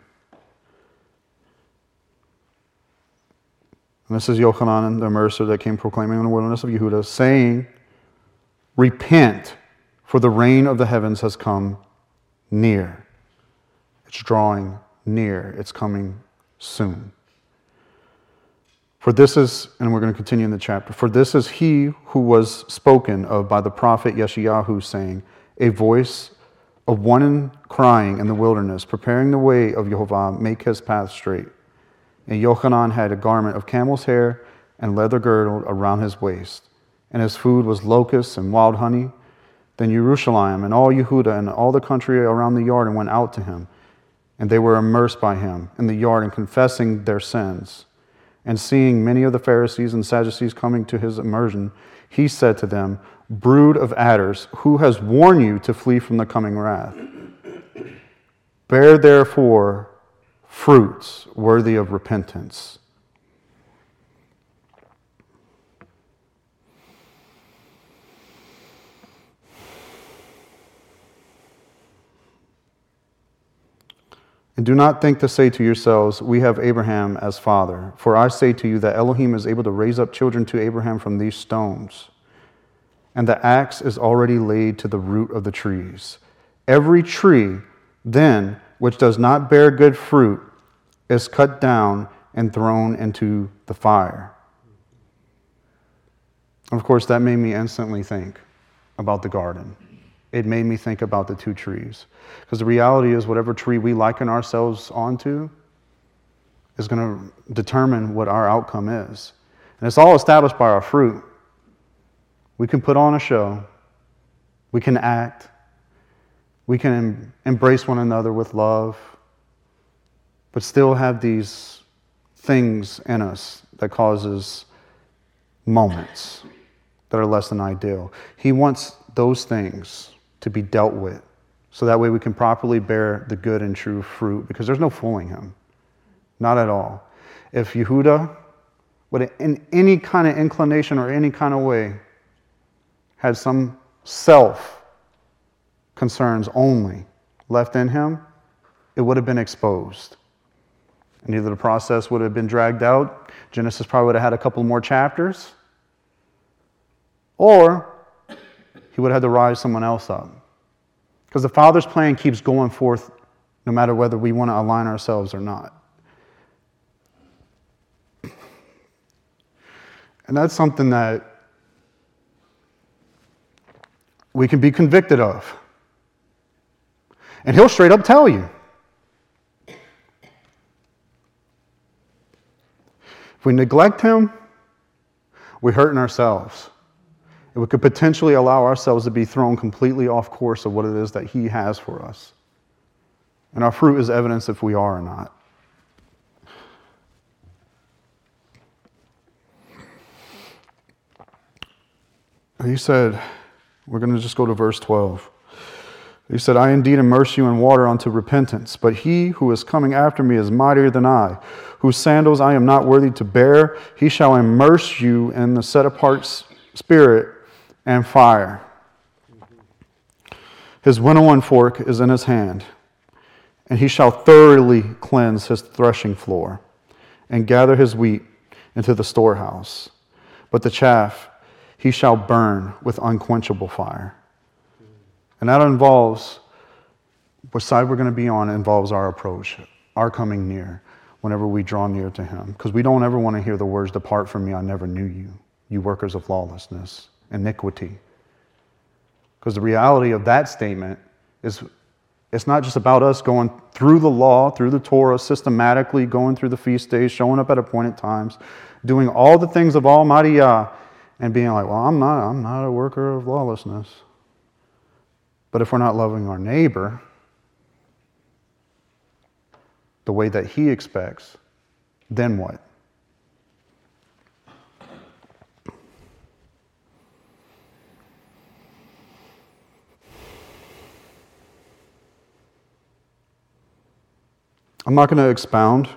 And this is Yochanan the Immerser that came proclaiming in the wilderness of Yehuda, saying, repent, for the reign of the heavens has come near. It's drawing near. It's coming soon. For this is, and we're going to continue in the chapter, for this is he who was spoken of by the prophet Yeshayahu, saying, a voice of one crying in the wilderness, preparing the way of Yehovah, make his path straight. And Yochanan had a garment of camel's hair and leather girdle around his waist, and his food was locusts and wild honey. Then Jerusalem and all Yehuda and all the country around the Jordan went out to him, and they were immersed by him in the Jordan, confessing their sins. And seeing many of the Pharisees and Sadducees coming to his immersion, he said to them, brood of adders, who has warned you to flee from the coming wrath? Bear therefore fruits worthy of repentance. And do not think to say to yourselves, we have Abraham as father. For I say to you that Elohim is able to raise up children to Abraham from these stones. And the axe is already laid to the root of the trees. Every tree, then, which does not bear good fruit, is cut down and thrown into the fire. Of course, that made me instantly think about the garden. It made me think about the two trees. Because the reality is, whatever tree we liken ourselves onto is going to determine what our outcome is. And it's all established by our fruit. We can put on a show. We can act. We can em- embrace one another with love, but still have these things in us that causes moments that are less than ideal. He wants those things to be dealt with so that way we can properly bear the good and true fruit, because there's no fooling him. Not at all. If Yehuda would, in any kind of inclination or any kind of way, had some self concerns only left in him, it would have been exposed. And either the process would have been dragged out, Genesis probably would have had a couple more chapters, or he would have had to rise someone else up. Because the Father's plan keeps going forth no matter whether we want to align ourselves or not. And that's something that we can be convicted of. And he'll straight up tell you. If we neglect him, we're hurting ourselves. And we could potentially allow ourselves to be thrown completely off course of what it is that he has for us. And our fruit is evidence if we are or not. He said, we're going to just go to verse twelve. He said, I indeed immerse you in water unto repentance, but he who is coming after me is mightier than I, whose sandals I am not worthy to bear. He shall immerse you in the set-apart spirit and fire. His winnowing fork is in his hand, and he shall thoroughly cleanse his threshing floor and gather his wheat into the storehouse. But the chaff he shall burn with unquenchable fire. And that involves, what side we're going to be on involves our approach, our coming near, whenever we draw near to him. Because we don't ever want to hear the words, depart from me, I never knew you, you workers of lawlessness, iniquity. Because the reality of that statement is, it's not just about us going through the law, through the Torah, systematically going through the feast days, showing up at appointed times, doing all the things of Almighty Yah, and being like, well, I'm not, I'm not a worker of lawlessness. But if we're not loving our neighbor the way that he expects, then what? I'm not going to expound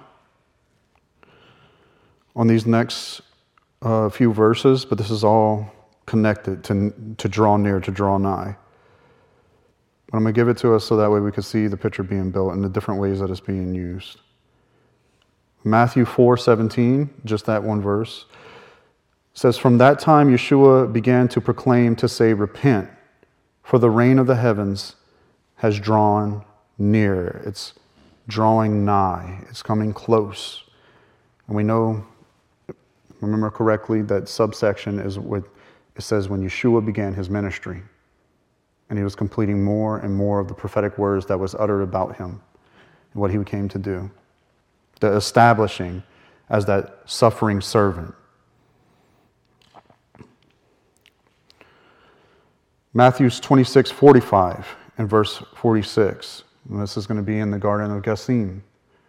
on these next uh, few verses, but this is all connected to, to draw near, to draw nigh. But I'm going to give it to us so that way we can see the picture being built and the different ways that it's being used. Matthew four seventeen, just that one verse, says, from that time Yeshua began to proclaim, to say, repent, for the reign of the heavens has drawn near. It's drawing nigh. It's coming close. And we know, remember correctly, that subsection is what it says when Yeshua began his ministry. And he was completing more and more of the prophetic words that was uttered about him and what he came to do. The establishing as that suffering servant. Matthew twenty-six forty-five and verse forty-six. And this is going to be in the Garden of Gethsemane.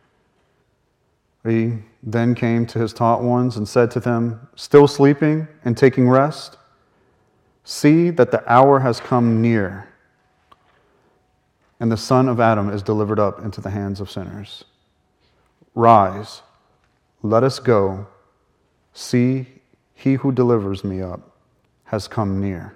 He then came to his taught ones and said to them, still sleeping and taking rest? See that the hour has come near, and the Son of Adam is delivered up into the hands of sinners. Rise, let us go. See, he who delivers me up has come near.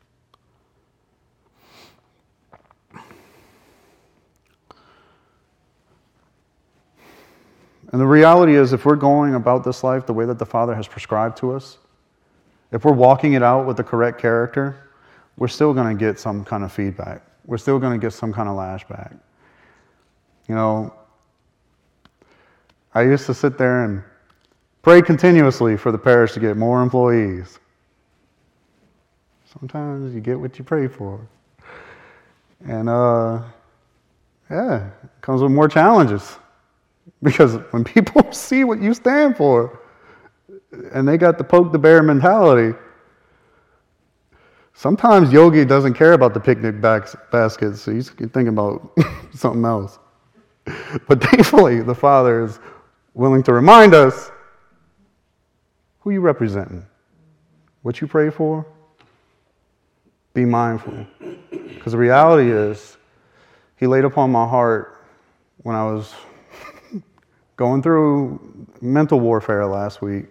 And the reality is, if we're going about this life the way that the Father has prescribed to us, if we're walking it out with the correct character, we're still going to get some kind of feedback. We're still going to get some kind of lashback. You know, I used to sit there and pray continuously for the parish to get more employees. Sometimes you get what you pray for. And, uh, yeah, it comes with more challenges. Because when people see what you stand for, and they got the poke the bear mentality, Sometimes Yogi doesn't care about the picnic bas- baskets. He's thinking about something else. But thankfully, the Father is willing to remind us, who you representing? What you pray for? Be mindful. Because the reality is, he laid upon my heart when I was going through mental warfare last week.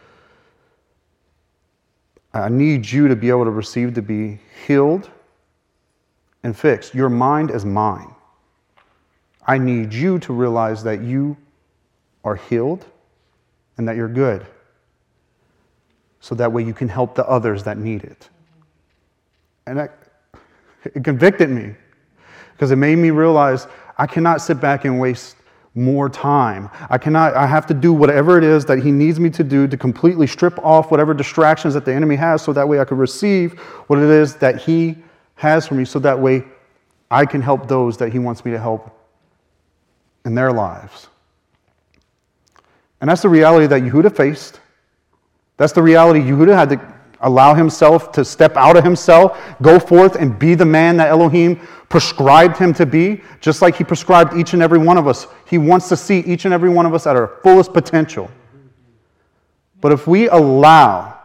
I need you to be able to receive to be healed and fixed. Your mind is mine. I need you to realize that you are healed and that you're good. So that way you can help the others that need it. And that, it convicted me because it made me realize I cannot sit back and waste more time. I cannot, I have to do whatever it is that he needs me to do to completely strip off whatever distractions that the enemy has so that way I can receive what it is that he has for me so that way I can help those that he wants me to help in their lives. And that's the reality that Yehuda faced. That's the reality Yehuda had to allow himself to step out of himself, go forth and be the man that Elohim prescribed him to be, just like he prescribed each and every one of us. He wants to see each and every one of us at our fullest potential. But if we allow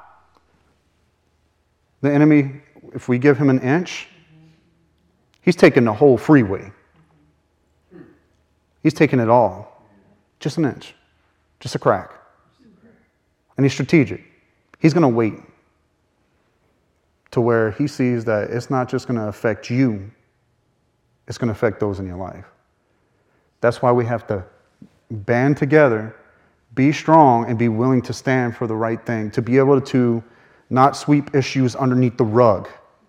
the enemy, if we give him an inch, he's taking the whole freeway. He's taking it all. Just an inch. Just a crack. And he's strategic. He's going to wait to where he sees that it's not just going to affect you, it's going to affect those in your life. That's why we have to band together, be strong, and be willing to stand for the right thing, to be able to not sweep issues underneath the rug,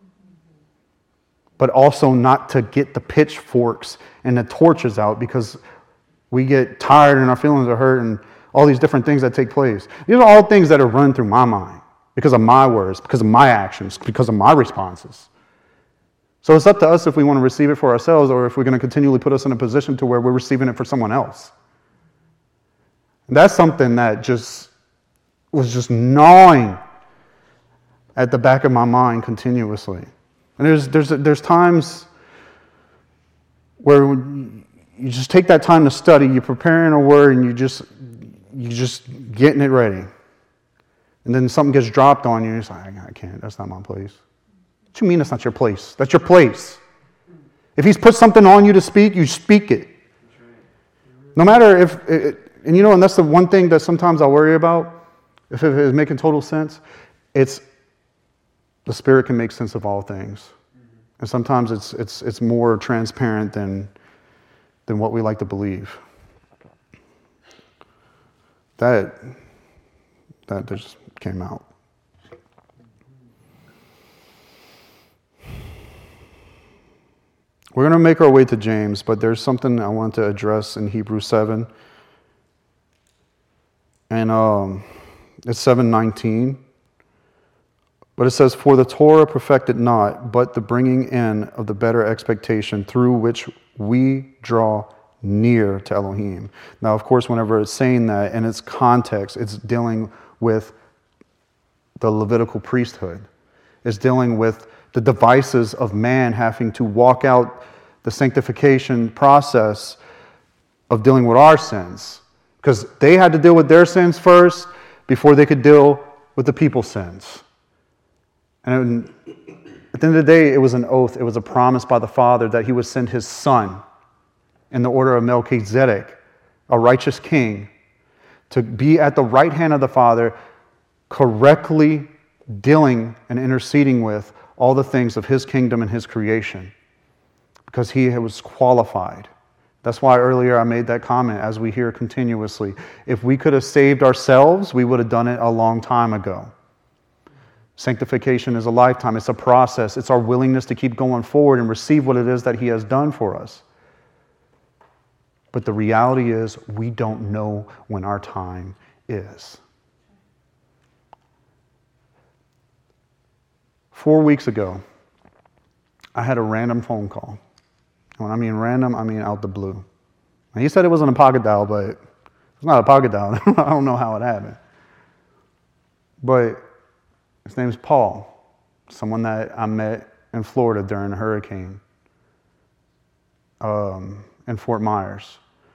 but also not to get the pitchforks and the torches out because we get tired and our feelings are hurt and all these different things that take place. These are all things that are run through my mind because of my words, because of my actions, because of my responses. So it's up to us if we want to receive it for ourselves or if we're going to continually put us in a position to where we're receiving it for someone else. And that's something that just was just gnawing at the back of my mind continuously. And there's there's there's times where you just take that time to study, you're preparing a word, and you just you just getting it ready. And then something gets dropped on you, and you're like, I can't, that's not my place. What do you mean that's not your place? That's your place. If he's put something on you to speak, you speak it. No matter if, it, and you know, and that's the one thing that sometimes I worry about, if it is making total sense, it's the Spirit can make sense of all things. And sometimes it's it's it's more transparent than than what we like to believe. That that just came out. We're going to make our way to James, but there's something I want to address in Hebrews seven. And um, it's seven nineteen. But it says, for the Torah perfected not, but the bringing in of the better expectation through which we draw near to Elohim. Now, of course, whenever it's saying that in its context, it's dealing with the Levitical priesthood. It's dealing with the devices of man having to walk out the sanctification process of dealing with our sins. Because they had to deal with their sins first before they could deal with the people's sins. And at the end of the day, it was an oath. It was a promise by the Father that he would send his Son in the order of Melchizedek, a righteous king, to be at the right hand of the Father, correctly dealing and interceding with all the things of his kingdom and his creation, because he was qualified. That's why earlier I made that comment, as we hear continuously. If we could have saved ourselves, we would have done it a long time ago. Sanctification is a lifetime. It's a process. It's our willingness to keep going forward and receive what it is that he has done for us. But the reality is, we don't know when our time is. Four weeks ago, I had a random phone call. And when I mean random, I mean out the blue. And he said it wasn't a pocket dial, but it's not a pocket dial. I don't know how it happened. But his name's Paul. someone that I met in Florida during a hurricane um, in Fort Myers.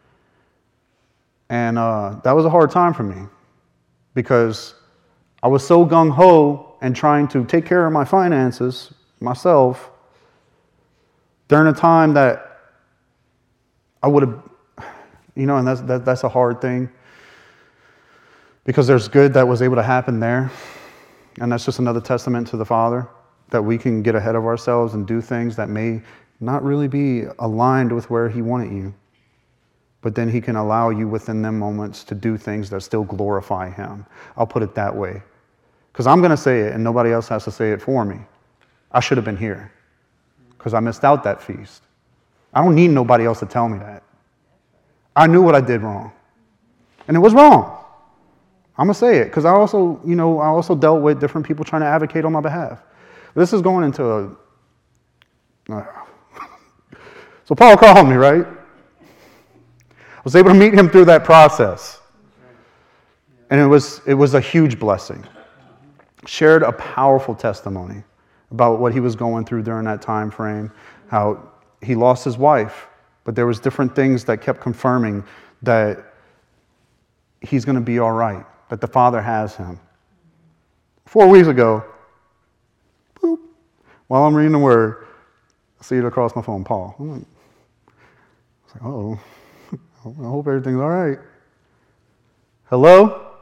And uh, that was a hard time for me because I was so gung-ho and trying to take care of my finances myself during a time that I would have, you know, and that's, that, that's a hard thing because there's good that was able to happen there. And that's just another testament to the Father, that we can get ahead of ourselves and do things that may not really be aligned with where He wanted you. But then He can allow you within them moments to do things that still glorify Him. I'll put it that way. Because I'm going to say it and nobody else has to say it for me. I should have been here because I missed out that feast. I don't need nobody else to tell me that. I knew what I did wrong. And it was wrong. I'm going to say it because I also, you know, I also dealt with different people trying to advocate on my behalf. This is going into a... Uh, so Paul called me, right? I was able to meet him through that process. And it was it was a huge blessing. Shared a powerful testimony about what he was going through during that time frame, how he lost his wife, but there was different things that kept confirming that he's going to be all right, that the Father has him. Four weeks ago, boop, while I'm reading the Word, I see it across my phone, Paul. I'm like, I was like, oh, I hope everything's all right. Hello?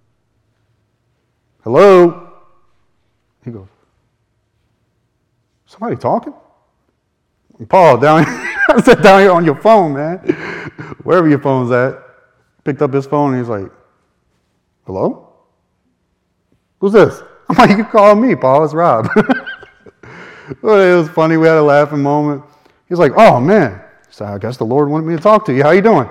Hello? He goes, somebody talking? Paul, down here, I said, down here on your phone, man. Wherever your phone's at. Picked up his phone and he's like, hello? Who's this? I'm like, you calling me, Paul, it's Rob. Well, it was funny, we had a laughing moment. He's like, oh man. So I guess the Lord wanted me to talk to you. How you doing?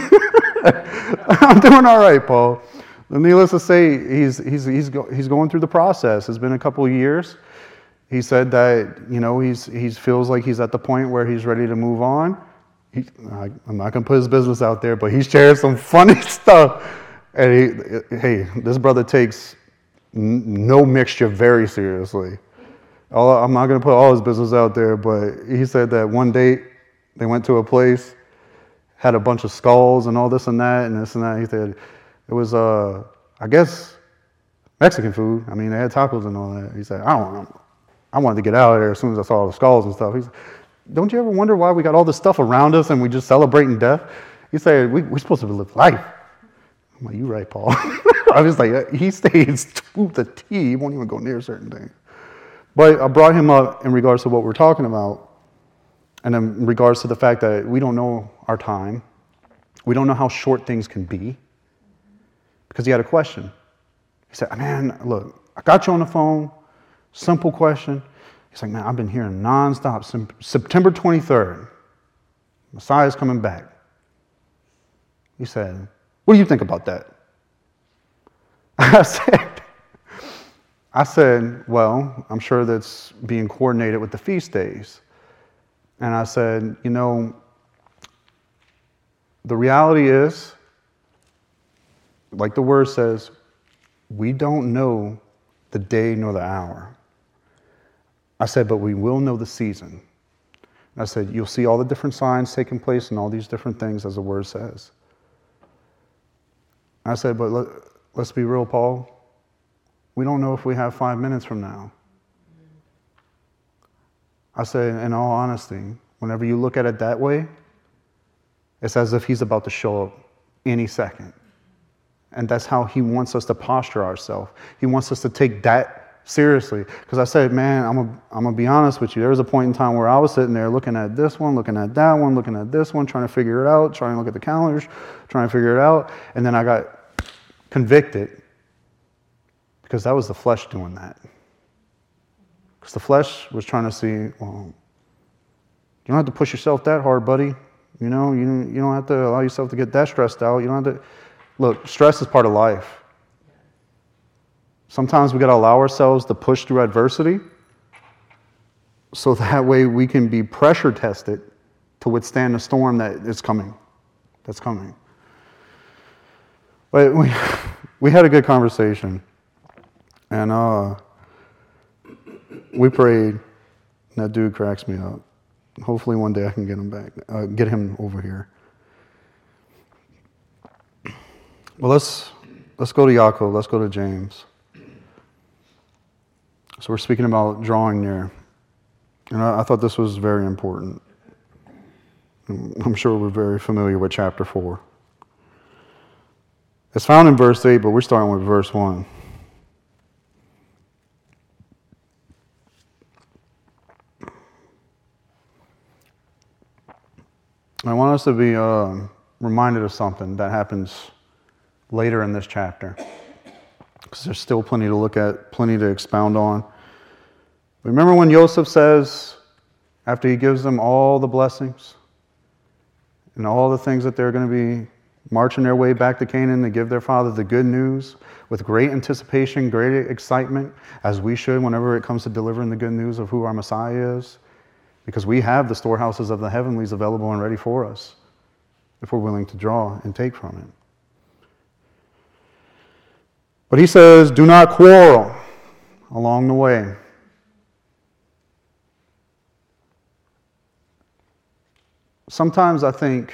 I'm doing all right, Paul. Needless to say, he's he's he's go, he's going through the process. It's been a couple of years. He said that, you know, he's he feels like he's at the point where he's ready to move on. He, I, I'm not gonna put his business out there, but he's shared some funny stuff. And he, hey, this brother takes n- no mixture very seriously. All, I'm not gonna put all his business out there, but he said that one date they went to a place, had a bunch of skulls and all this and that and this and that. He said it was, uh, I guess, Mexican food. I mean, they had tacos and all that. He said, I don't, I wanted to get out of there as soon as I saw all the skulls and stuff. He said, don't you ever wonder why we got all this stuff around us and we just celebrating death? He said, we, we're supposed to live life. I'm like, you're right, Paul. I was like, he stays to the T. He won't even go near certain things. But I brought him up in regards to what we're talking about, and in regards to the fact that we don't know our time. We don't know how short things can be. Because he had a question. He said, man, look, I got you on the phone. Simple question. He's like, man, I've been hearing nonstop. September twenty-third, Messiah's coming back. He said, what do you think about that? I said, I said, well, I'm sure that's being coordinated with the feast days. And I said, you know, the reality is, like the word says, we don't know the day nor the hour. I said, but we will know the season. I said, you'll see all the different signs taking place and all these different things as the word says. I said, but let, let's be real, Paul. We don't know if we have five minutes from now. I said, in all honesty, whenever you look at it that way, it's as if he's about to show up any second. And that's how he wants us to posture ourselves. He wants us to take that seriously. Because I said, man, I'm going I'm to be honest with you. There was a point in time where I was sitting there looking at this one, looking at that one, looking at this one, trying to figure it out, trying to look at the calendars, trying to figure it out. And then I got convicted because that was the flesh doing that. Because the flesh was trying to see, well, you don't have to push yourself that hard, buddy. You know, you, you don't have to allow yourself to get that stressed out. You don't have to... Look, stress is part of life. Sometimes we got to allow ourselves to push through adversity so that way we can be pressure tested to withstand the storm that is coming, that's coming. But we, we had a good conversation. And uh, we prayed, and that dude cracks me up. Hopefully one day I can get him back, uh, get him over here. Well, let's let's go to Yaakov. Let's go to James. So we're speaking about drawing near, and I, I thought this was very important. I'm sure we're very familiar with chapter four. It's found in verse eight, but we're starting with verse one. I want us to be uh, reminded of something that happens later in this chapter, because there's still plenty to look at, plenty to expound on. Remember when Joseph says, after he gives them all the blessings and all the things that they're going to be marching their way back to Canaan to give their father the good news with great anticipation, great excitement, as we should whenever it comes to delivering the good news of who our Messiah is, because we have the storehouses of the heavenlies available and ready for us if we're willing to draw and take from it. But he says, do not quarrel along the way. Sometimes I think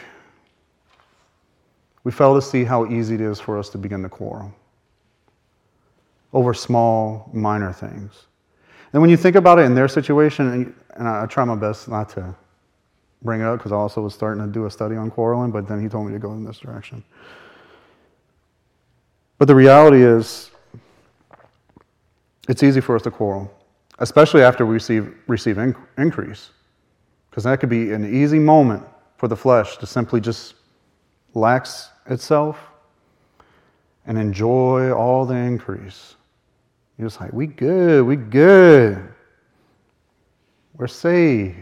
we fail to see how easy it is for us to begin to quarrel over small, minor things. And when you think about it in their situation, and, and I, I try my best not to bring it up because I also was starting to do a study on quarreling, but then he told me to go in this direction. But the reality is, it's easy for us to quarrel, especially after we receive, receive in, increase. Because that could be an easy moment for the flesh to simply just lax itself and enjoy all the increase. You're just like, we good, we good. We're saved.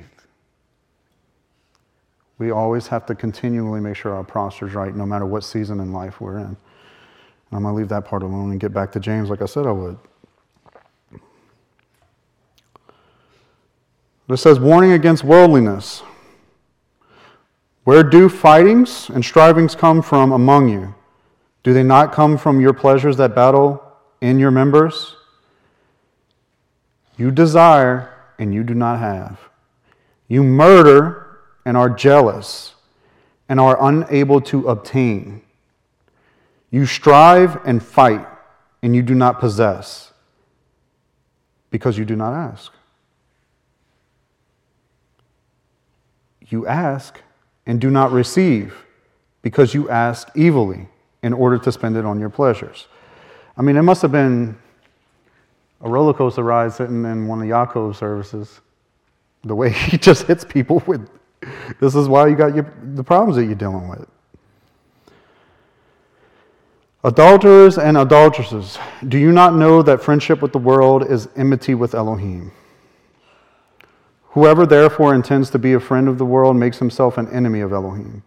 We always have to continually make sure our posture's right no matter what season in life we're in. And I'm going to leave that part alone and get back to James like I said I would. It says, warning against worldliness. Where do fightings and strivings come from among you? Do they not come from your pleasures that battle in your members? You desire and you do not have. You murder and are jealous and are unable to obtain. You strive and fight and you do not possess because you do not ask. You ask and do not receive because you ask evilly in order to spend it on your pleasures. I mean, it must have been a roller coaster ride sitting in one of Yaakov's services. The way he just hits people with, this is why you got your, the problems that you're dealing with. Adulterers and adulteresses, do you not know that friendship with the world is enmity with Elohim? Whoever therefore intends to be a friend of the world makes himself an enemy of Elohim.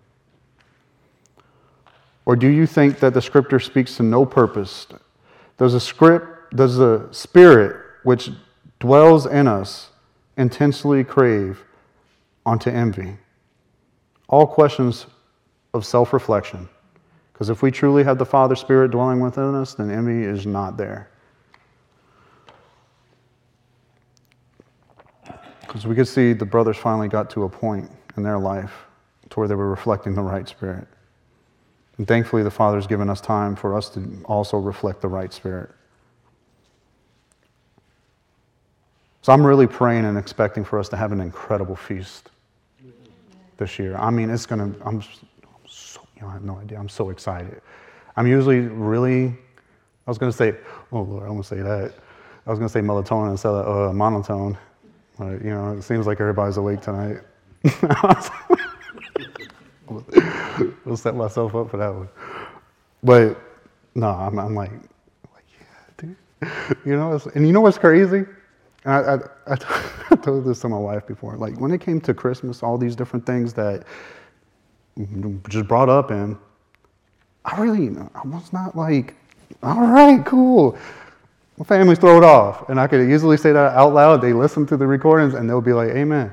Or do you think that the scripture speaks to no purpose? Does the script, does the spirit which dwells in us intensely crave onto envy? All questions of self-reflection. Because if we truly have the Father Spirit dwelling within us, then envy is not there. Because we could see the brothers finally got to a point in their life to where they were reflecting the right spirit. And thankfully the Father's given us time for us to also reflect the right spirit. So I'm really praying and expecting for us to have an incredible feast this year. I mean, it's going to, I'm so, you know, I have no idea. I'm so excited. I'm usually really, I was going to say, oh Lord, I'm going to say that. I was going to say melatonin instead of uh, monotone. But, you know, it seems like everybody's awake tonight. I'll set myself up for that one. But, no, I'm, I'm like, like, yeah, dude. You know, and you know what's crazy? I, I, I, I told this to my wife before. Like, when it came to Christmas, all these different things that just brought up, and I really, I was not like, all right, cool. My family's throw it off. And I could easily say that out loud. They listen to the recordings and they'll be like, amen.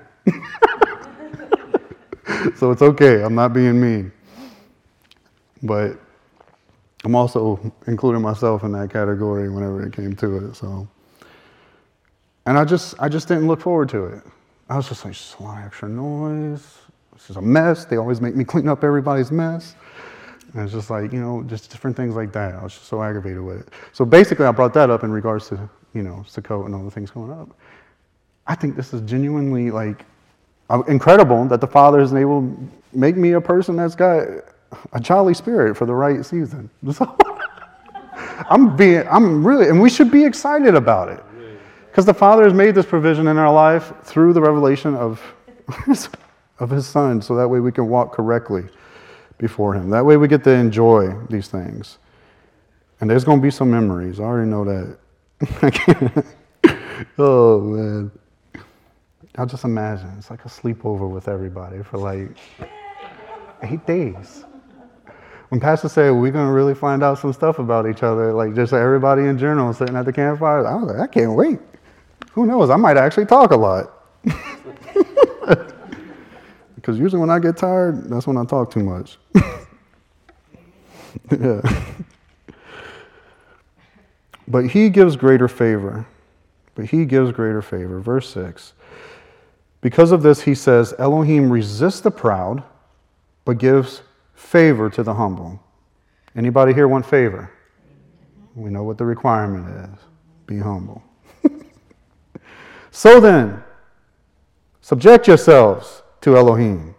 So it's okay. I'm not being mean. But I'm also including myself in that category whenever it came to it. So And I just I just didn't look forward to it. I was just like, just a lot of extra noise. This is a mess. They always make me clean up everybody's mess. And it's just like, you know, just different things like that. I was just so aggravated with it. So basically, I brought that up in regards to, you know, Sukkot and all the things going up. I think this is genuinely, like, incredible that the Father is able to make me a person that's got a jolly spirit for the right season. So, I'm being, I'm really, and we should be excited about it. Because the Father has made this provision in our life through the revelation of, of His Son, so that way we can walk correctly before Him. That way we get to enjoy these things. And there's going to be some memories. I already know that. Oh, man. I'll just imagine. It's like a sleepover with everybody for like eight days. When Pastor said, we're going to really find out some stuff about each other, like just everybody in general sitting at the campfire, I was like, I can't wait. Who knows? I might actually talk a lot. Because usually when I get tired, that's when I talk too much. Yeah. But He gives greater favor. But He gives greater favor. Verse six. Because of this, He says, Elohim resists the proud, but gives favor to the humble. Anybody here want favor? We know what the requirement is. Be humble. So then, subject yourselves to Elohim.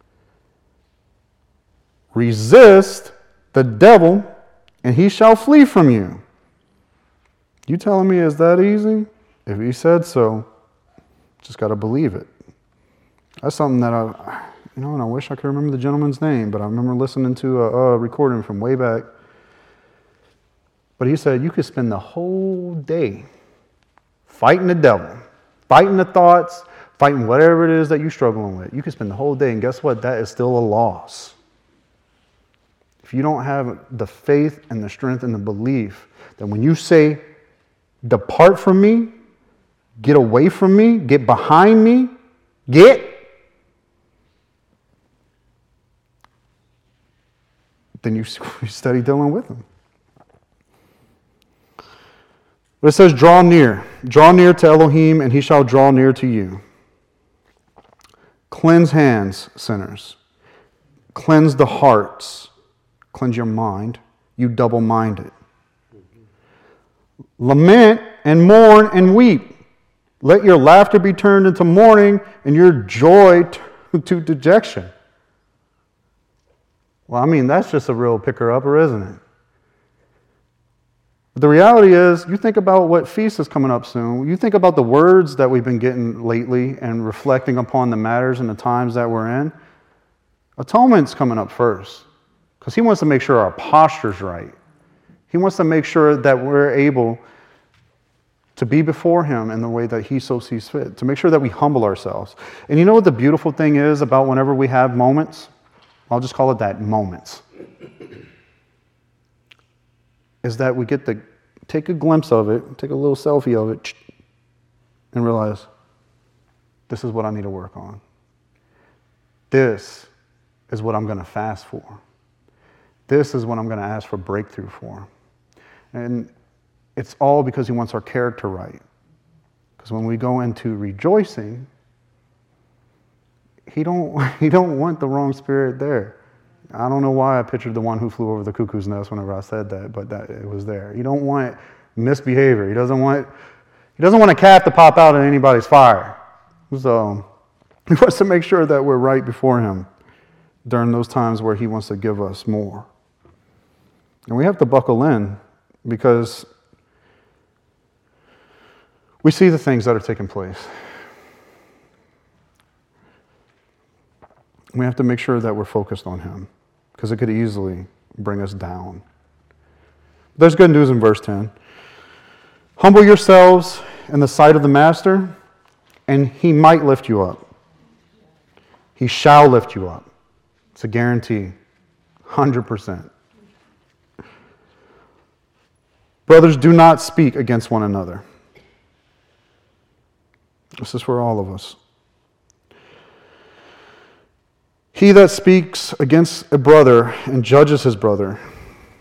Resist the devil, and he shall flee from you. You telling me is that easy? If He said so, just got to believe it. That's something that I, you know, and I wish I could remember the gentleman's name, but I remember listening to a, a recording from way back. But he said you could spend the whole day fighting the devil, fighting the thoughts, fighting whatever it is that you're struggling with. You could spend the whole day, and guess what? That is still a loss. If you don't have the faith and the strength and the belief that when you say, depart from me, get away from me, get behind me, get, then you study dealing with him. But it says, draw near. Draw near to Elohim, and He shall draw near to you. Cleanse hands, sinners. Cleanse the hearts. Cleanse your mind, you double-minded. Lament and mourn and weep. Let your laughter be turned into mourning and your joy to dejection. Well, I mean, that's just a real picker-upper, isn't it? But the reality is, you think about what feast is coming up soon. You think about the words that we've been getting lately and reflecting upon the matters and the times that we're in. Atonement's coming up first because He wants to make sure our posture's right. He wants to make sure that we're able to be before Him in the way that He so sees fit, to make sure that we humble ourselves. And you know what the beautiful thing is about whenever we have moments? I'll just call it that, moments. Is that we get to take a glimpse of it, take a little selfie of it, and realize, this is what I need to work on. This is what I'm going to fast for. This is what I'm going to ask for breakthrough for. And it's all because He wants our character right. Because when we go into rejoicing, He don't, he don't want the wrong spirit there. I don't know why I pictured the one who flew over the cuckoo's nest whenever I said that, but that it was there. You don't want misbehavior. He doesn't want he doesn't want a cat to pop out in anybody's fire. So He wants to make sure that we're right before Him during those times where He wants to give us more. And we have to buckle in because we see the things that are taking place. We have to make sure that we're focused on Him because it could easily bring us down. There's good news in verse ten. Humble yourselves in the sight of the Master, and He might lift you up. He shall lift you up. It's a guarantee, one hundred percent. Brothers, do not speak against one another. This is for all of us. He that speaks against a brother and judges his brother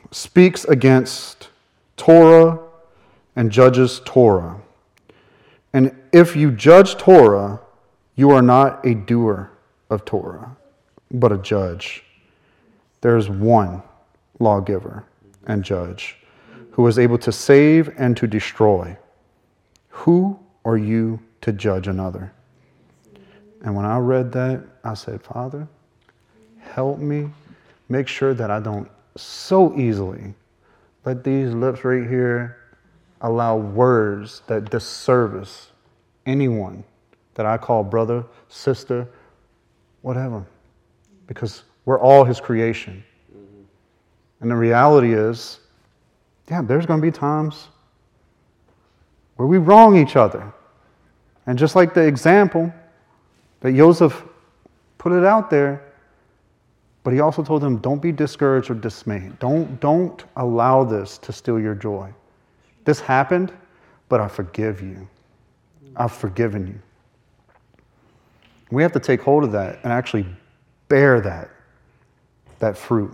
speaks against Torah and judges Torah. And if you judge Torah, you are not a doer of Torah, but a judge. There is one lawgiver and judge who is able to save and to destroy. Who are you to judge another? And when I read that, I said, Father, help me make sure that I don't so easily let these lips right here allow words that disservice anyone that I call brother, sister, whatever. Because we're all his creation. Mm-hmm. And the reality is, yeah, there's going to be times where we wrong each other. And just like the example that Joseph put it out there, but he also told them, don't be discouraged or dismayed. Don't, don't allow this to steal your joy. This happened, but I forgive you. I've forgiven you. We have to take hold of that and actually bear that, that fruit.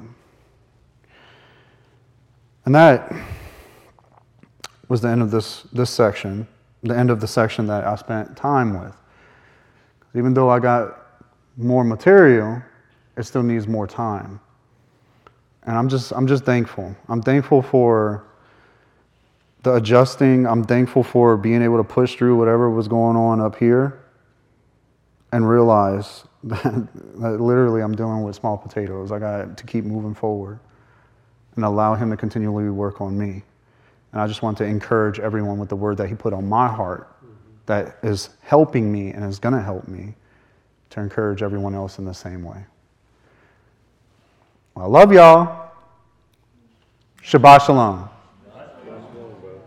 And that was the end of this, this section, the end of the section that I spent time with. Even though I got more material, it still needs more time. And I'm just I'm just thankful. I'm thankful for the adjusting. I'm thankful for being able to push through whatever was going on up here and realize that, that literally I'm dealing with small potatoes. I got to keep moving forward and allow him to continually work on me. And I just want to encourage everyone with the word that he put on my heart that is helping me and is going to help me to encourage everyone else in the same way. Well, I love y'all. Shabbat shalom.